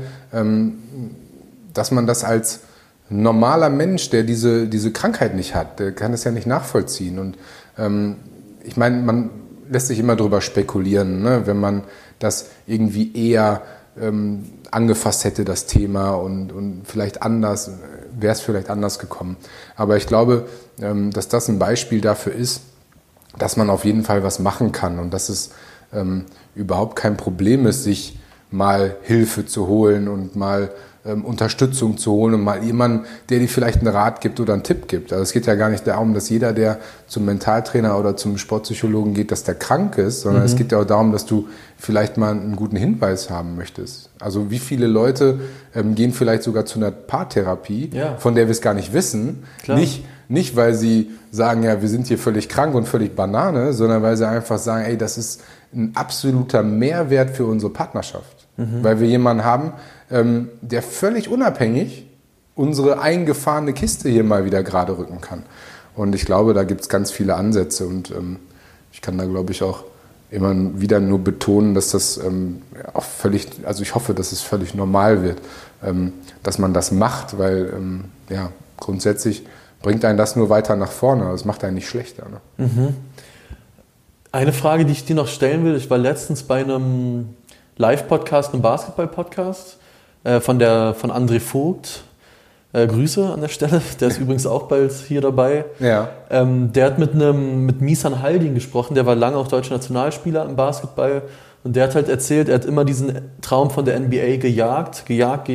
dass man das als normaler Mensch, der diese Krankheit nicht hat, der kann es ja nicht nachvollziehen. Und ich meine, man lässt sich immer drüber spekulieren, ne? Wenn man das irgendwie eher angefasst hätte, das Thema, und vielleicht anders. wäre es vielleicht anders gekommen. Aber ich glaube, dass das ein Beispiel dafür ist, dass man auf jeden Fall was machen kann und dass es überhaupt kein Problem ist, sich mal Hilfe zu holen und mal Unterstützung zu holen und mal jemanden, der dir vielleicht einen Rat gibt oder einen Tipp gibt. Also es geht ja gar nicht darum, dass jeder, der zum Mentaltrainer oder zum Sportpsychologen geht, dass der krank ist, sondern es geht ja auch darum, dass du vielleicht mal einen guten Hinweis haben möchtest. Also wie viele Leute gehen vielleicht sogar zu einer Paartherapie, von der wir es gar nicht wissen. Nicht, weil sie sagen, ja, wir sind hier völlig krank und völlig Banane, sondern weil sie einfach sagen, ey, das ist ein absoluter Mehrwert für unsere Partnerschaft. Weil wir jemanden haben, der völlig unabhängig unsere eingefahrene Kiste hier mal wieder gerade rücken kann. Und ich glaube, da gibt es ganz viele Ansätze und ich kann da, glaube ich, auch immer wieder nur betonen, dass das auch völlig, also ich hoffe, dass es völlig normal wird, dass man das macht, weil grundsätzlich bringt einen das nur weiter nach vorne, das macht einen nicht schlechter. Ne? Eine Frage, die ich dir noch stellen will, ich war letztens bei einem Live-Podcast, einem Basketball-Podcast von André Vogt. Grüße an der Stelle, der ist übrigens auch bald hier dabei. Ja. Der hat mit Misan Haldin gesprochen, der war lange auch deutscher Nationalspieler im Basketball und der hat halt erzählt, er hat immer diesen Traum von der NBA gejagt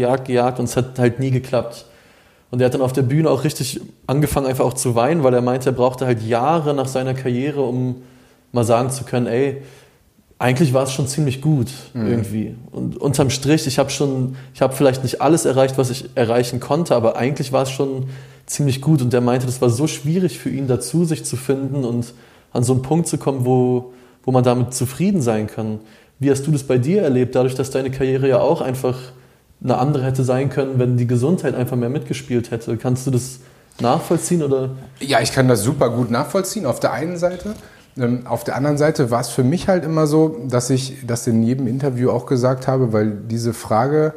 und es hat halt nie geklappt. Und er hat dann auf der Bühne auch richtig angefangen einfach auch zu weinen, weil er meinte, er brauchte halt Jahre nach seiner Karriere, um mal sagen zu können, ey, eigentlich war es schon ziemlich gut irgendwie. Und unterm Strich, ich habe vielleicht nicht alles erreicht, was ich erreichen konnte, aber eigentlich war es schon ziemlich gut. Und der meinte, das war so schwierig für ihn dazu, sich zu finden und an so einen Punkt zu kommen, wo man damit zufrieden sein kann. Wie hast du das bei dir erlebt, dadurch, dass deine Karriere ja auch einfach eine andere hätte sein können, wenn die Gesundheit einfach mehr mitgespielt hätte? Kannst du das nachvollziehen? Oder? Ja, ich kann das super gut nachvollziehen, auf der einen Seite. Auf der anderen Seite war es für mich halt immer so, dass ich das in jedem Interview auch gesagt habe, weil diese Frage,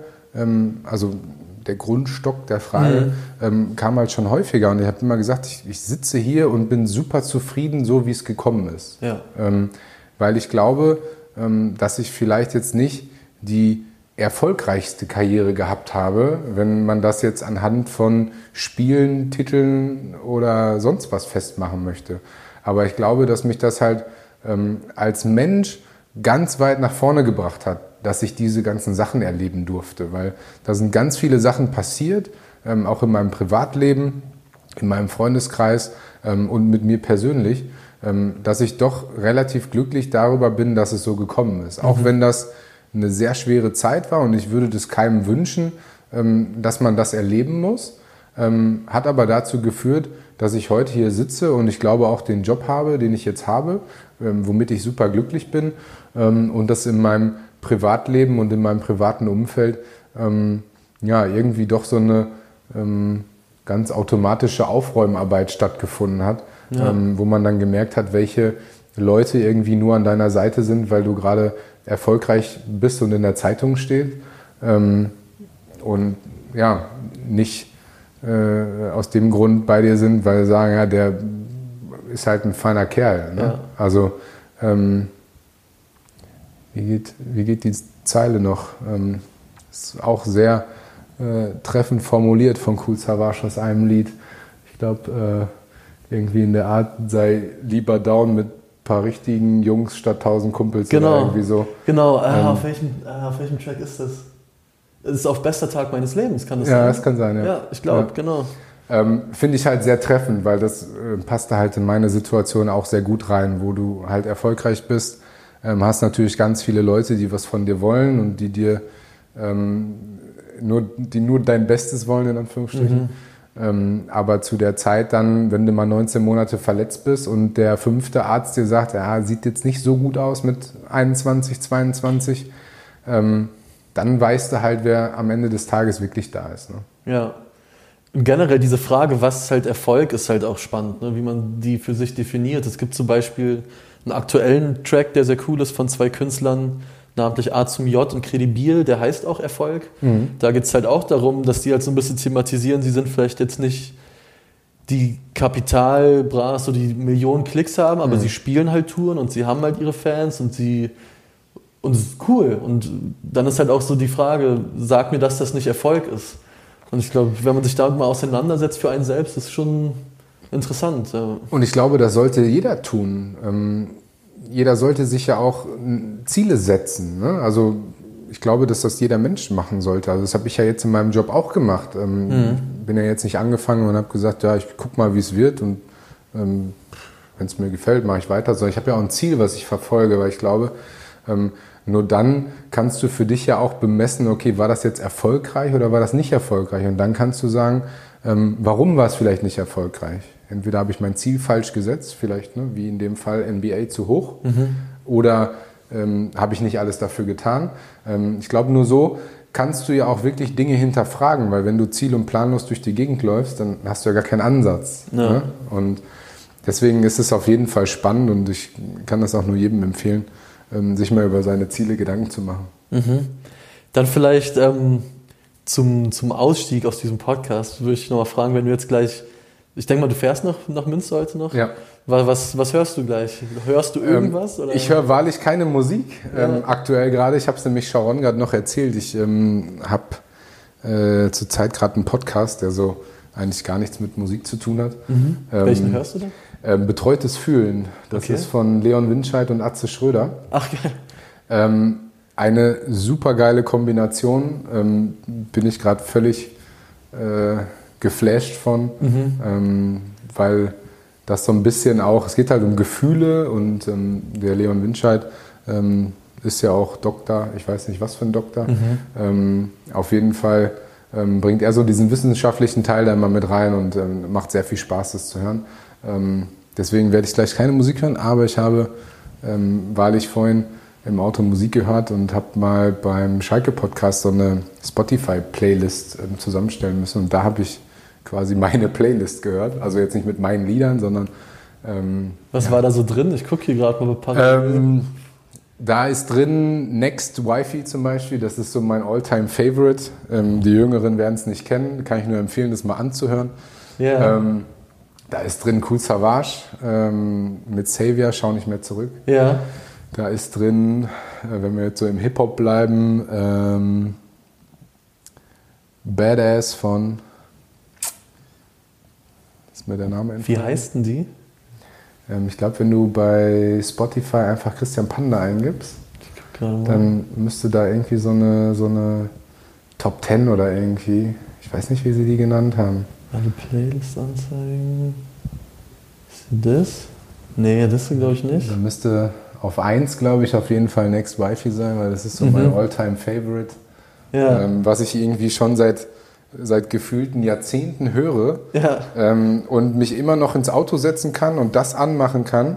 also der Grundstock der Frage, kam halt schon häufiger. Und ich habe immer gesagt, ich sitze hier und bin super zufrieden, so wie es gekommen ist. Ja. Weil ich glaube, dass ich vielleicht jetzt nicht die erfolgreichste Karriere gehabt habe, wenn man das jetzt anhand von Spielen, Titeln oder sonst was festmachen möchte. Aber ich glaube, dass mich das halt als Mensch ganz weit nach vorne gebracht hat, dass ich diese ganzen Sachen erleben durfte. Weil da sind ganz viele Sachen passiert, auch in meinem Privatleben, in meinem Freundeskreis und mit mir persönlich, dass ich doch relativ glücklich darüber bin, dass es so gekommen ist. Auch wenn das eine sehr schwere Zeit war und ich würde das keinem wünschen, dass man das erleben muss, hat aber dazu geführt, dass ich heute hier sitze und ich glaube auch den Job habe, den ich jetzt habe, womit ich super glücklich bin und dass in meinem Privatleben und in meinem privaten Umfeld irgendwie doch so eine ganz automatische Aufräumarbeit stattgefunden hat, wo man dann gemerkt hat, welche Leute irgendwie nur an deiner Seite sind, weil du gerade erfolgreich bist und in der Zeitung steht und ja, nicht aus dem Grund bei dir sind, weil sie sagen, ja, der ist halt ein feiner Kerl. Ne? Ja. Also wie geht die Zeile noch? Ist auch sehr treffend formuliert von Kool Savas aus einem Lied. Ich glaube, irgendwie in der Art, sei lieber down mit ein paar richtigen Jungs statt 1000 Kumpels. Genau, oder irgendwie so. Genau. Auf welchem Track ist das? Es ist auf bester Tag meines Lebens, kann das sein? Ja, das kann sein, ja. Ja, ich glaube, genau. Finde ich halt sehr treffend, weil das passte halt in meine Situation auch sehr gut rein, wo du halt erfolgreich bist. Hast natürlich ganz viele Leute, die was von dir wollen und die dir nur dein Bestes wollen, in Anführungsstrichen. Aber zu der Zeit dann, wenn du mal 19 Monate verletzt bist und der 5. Arzt dir sagt, ja, sieht jetzt nicht so gut aus mit 21, 22, dann weißt du halt, wer am Ende des Tages wirklich da ist. Ne? Ja. Und generell diese Frage, was ist halt Erfolg, ist halt auch spannend, ne? Wie man die für sich definiert. Es gibt zum Beispiel einen aktuellen Track, der sehr cool ist, von 2 Künstlern, namentlich A zum J und Credibil, der heißt auch Erfolg. Da geht es halt auch darum, dass die halt so ein bisschen thematisieren, sie sind vielleicht jetzt nicht die Kapitalbras, so die Millionen Klicks haben, aber sie spielen halt Touren und sie haben halt ihre Fans und es ist cool. Und dann ist halt auch so die Frage, sag mir, dass das nicht Erfolg ist. Und ich glaube, wenn man sich damit mal auseinandersetzt für einen selbst, ist schon interessant. Und ich glaube, das sollte jeder tun. Jeder sollte sich ja auch Ziele setzen. Ne? Also ich glaube, dass das jeder Mensch machen sollte. Also das habe ich ja jetzt in meinem Job auch gemacht. Bin ja jetzt nicht angefangen und habe gesagt, ja, ich guck mal, wie es wird und wenn es mir gefällt, mache ich weiter. Sondern ich habe ja auch ein Ziel, was ich verfolge, weil ich glaube, nur dann kannst du für dich ja auch bemessen, okay, war das jetzt erfolgreich oder war das nicht erfolgreich? Und dann kannst du sagen, warum war es vielleicht nicht erfolgreich? Entweder habe ich mein Ziel falsch gesetzt, vielleicht, ne, wie in dem Fall NBA zu hoch, oder habe ich nicht alles dafür getan. Ich glaube, nur so kannst du ja auch wirklich Dinge hinterfragen, weil wenn du ziel- und planlos durch die Gegend läufst, dann hast du ja gar keinen Ansatz. Ja. Ne? Und deswegen ist es auf jeden Fall spannend und ich kann das auch nur jedem empfehlen, sich mal über seine Ziele Gedanken zu machen. Dann vielleicht zum Ausstieg aus diesem Podcast würde ich nochmal fragen, wenn du jetzt gleich, ich denke mal, du fährst nach Münster heute noch? Ja. Was hörst du gleich? Hörst du irgendwas? Oder? Ich höre wahrlich keine Musik aktuell gerade. Ich habe es nämlich Sharon gerade noch erzählt. Ich habe zurzeit gerade einen Podcast, der so eigentlich gar nichts mit Musik zu tun hat. Welchen hörst du denn? Betreutes Fühlen. Das ist von Leon Winscheid und Atze Schröder. Ach, geil. Eine super geile Kombination. Bin ich gerade völlig geflasht von, weil das so ein bisschen auch, es geht halt um Gefühle und der Leon Winscheid ist ja auch Doktor, ich weiß nicht was für ein Doktor. Auf jeden Fall bringt er so diesen wissenschaftlichen Teil da immer mit rein und macht sehr viel Spaß, das zu hören. Deswegen werde ich gleich keine Musik hören, aber ich habe wahrlich vorhin im Auto Musik gehört und habe mal beim Schalke-Podcast so eine Spotify-Playlist zusammenstellen müssen und da habe ich quasi meine Playlist gehört. Also jetzt nicht mit meinen Liedern, sondern... Was war da so drin? Ich gucke hier gerade mal ein paar... Da ist drin Next Wi-Fi zum Beispiel. Das ist so mein All-Time-Favorite. Die Jüngeren werden es nicht kennen. Kann ich nur empfehlen, das mal anzuhören. Yeah. Da ist drin Kool Savas mit Savior, Schau nicht mehr zurück. Ja. Da ist drin, wenn wir jetzt so im Hip-Hop bleiben, Badass von... Ist mir der Name entfallen? Wie heißt denn die? Ich glaube, wenn du bei Spotify einfach Christian Panda eingibst, dann müsste da irgendwie so eine Top 10 oder irgendwie, ich weiß nicht, wie sie die genannt haben. Alle Playlists anzeigen. Ist das? Nee, das glaube ich nicht. Da müsste auf 1, glaube ich, auf jeden Fall Next Wi-Fi sein, weil das ist so mein All-Time-Favorite. Ja. Was ich irgendwie schon seit gefühlten Jahrzehnten höre und mich immer noch ins Auto setzen kann und das anmachen kann.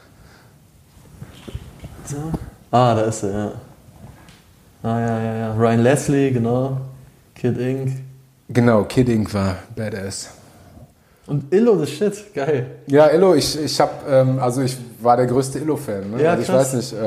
So. Da ist er, ja. Ja. Ryan Leslie, genau. Kid Ink. Genau, Kid Ink war Badass. Und Illo, das Shit, geil. Ja, Illo, ich war der größte Illo-Fan. Ne? Ja, also ich weiß nicht,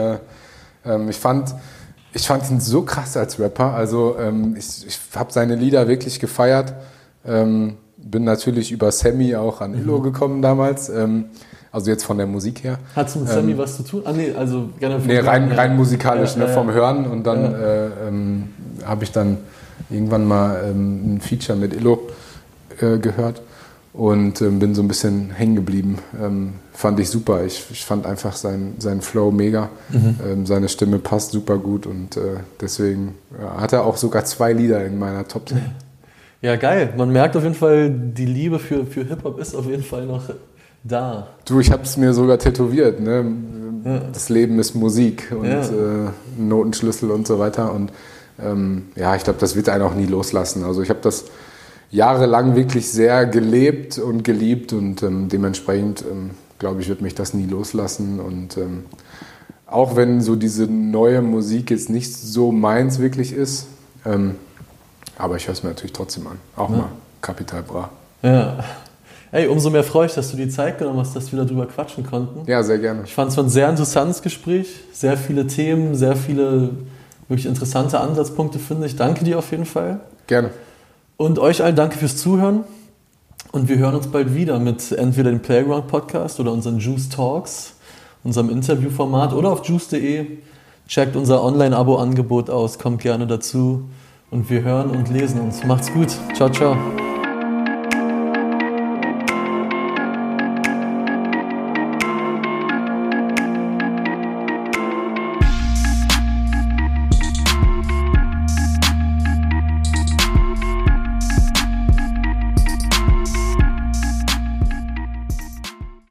ich fand ihn so krass als Rapper. Also ich habe seine Lieder wirklich gefeiert. Bin natürlich über Sammy auch an Illo gekommen damals. Also jetzt von der Musik her. Hat es mit Sammy was zu tun? Nee, also gerne vom rein musikalisch, vom Hören. Und dann habe ich dann irgendwann mal ein Feature mit Illo gehört. Und bin so ein bisschen hängen geblieben. Fand ich super. Ich fand einfach seinen Flow mega. Seine Stimme passt super gut und deswegen hat er auch sogar 2 Lieder in meiner Top 10. Ja, geil. Man merkt auf jeden Fall, die Liebe für Hip-Hop ist auf jeden Fall noch da. Du, ich habe es mir sogar tätowiert. Ne? Ja. Das Leben ist Musik und Notenschlüssel und so weiter. Und ich glaube, das wird einen auch nie loslassen. Also ich habe das jahrelang wirklich sehr gelebt und geliebt und dementsprechend, glaube ich, wird mich das nie loslassen und auch wenn so diese neue Musik jetzt nicht so meins wirklich ist, aber ich höre es mir natürlich trotzdem an, auch mal Capital Bra. Ja. Ey, umso mehr freue ich, dass du die Zeit genommen hast, dass wir darüber quatschen konnten. Ja, sehr gerne. Ich fand es ein sehr interessantes Gespräch, sehr viele Themen, sehr viele wirklich interessante Ansatzpunkte, finde ich. Danke dir auf jeden Fall. Gerne. Und euch allen danke fürs Zuhören und wir hören uns bald wieder mit entweder dem Playground Podcast oder unseren Juice Talks, unserem Interviewformat oder auf juice.de. Checkt unser Online-Abo-Angebot aus, kommt gerne dazu und wir hören und lesen uns. Macht's gut. Ciao, ciao.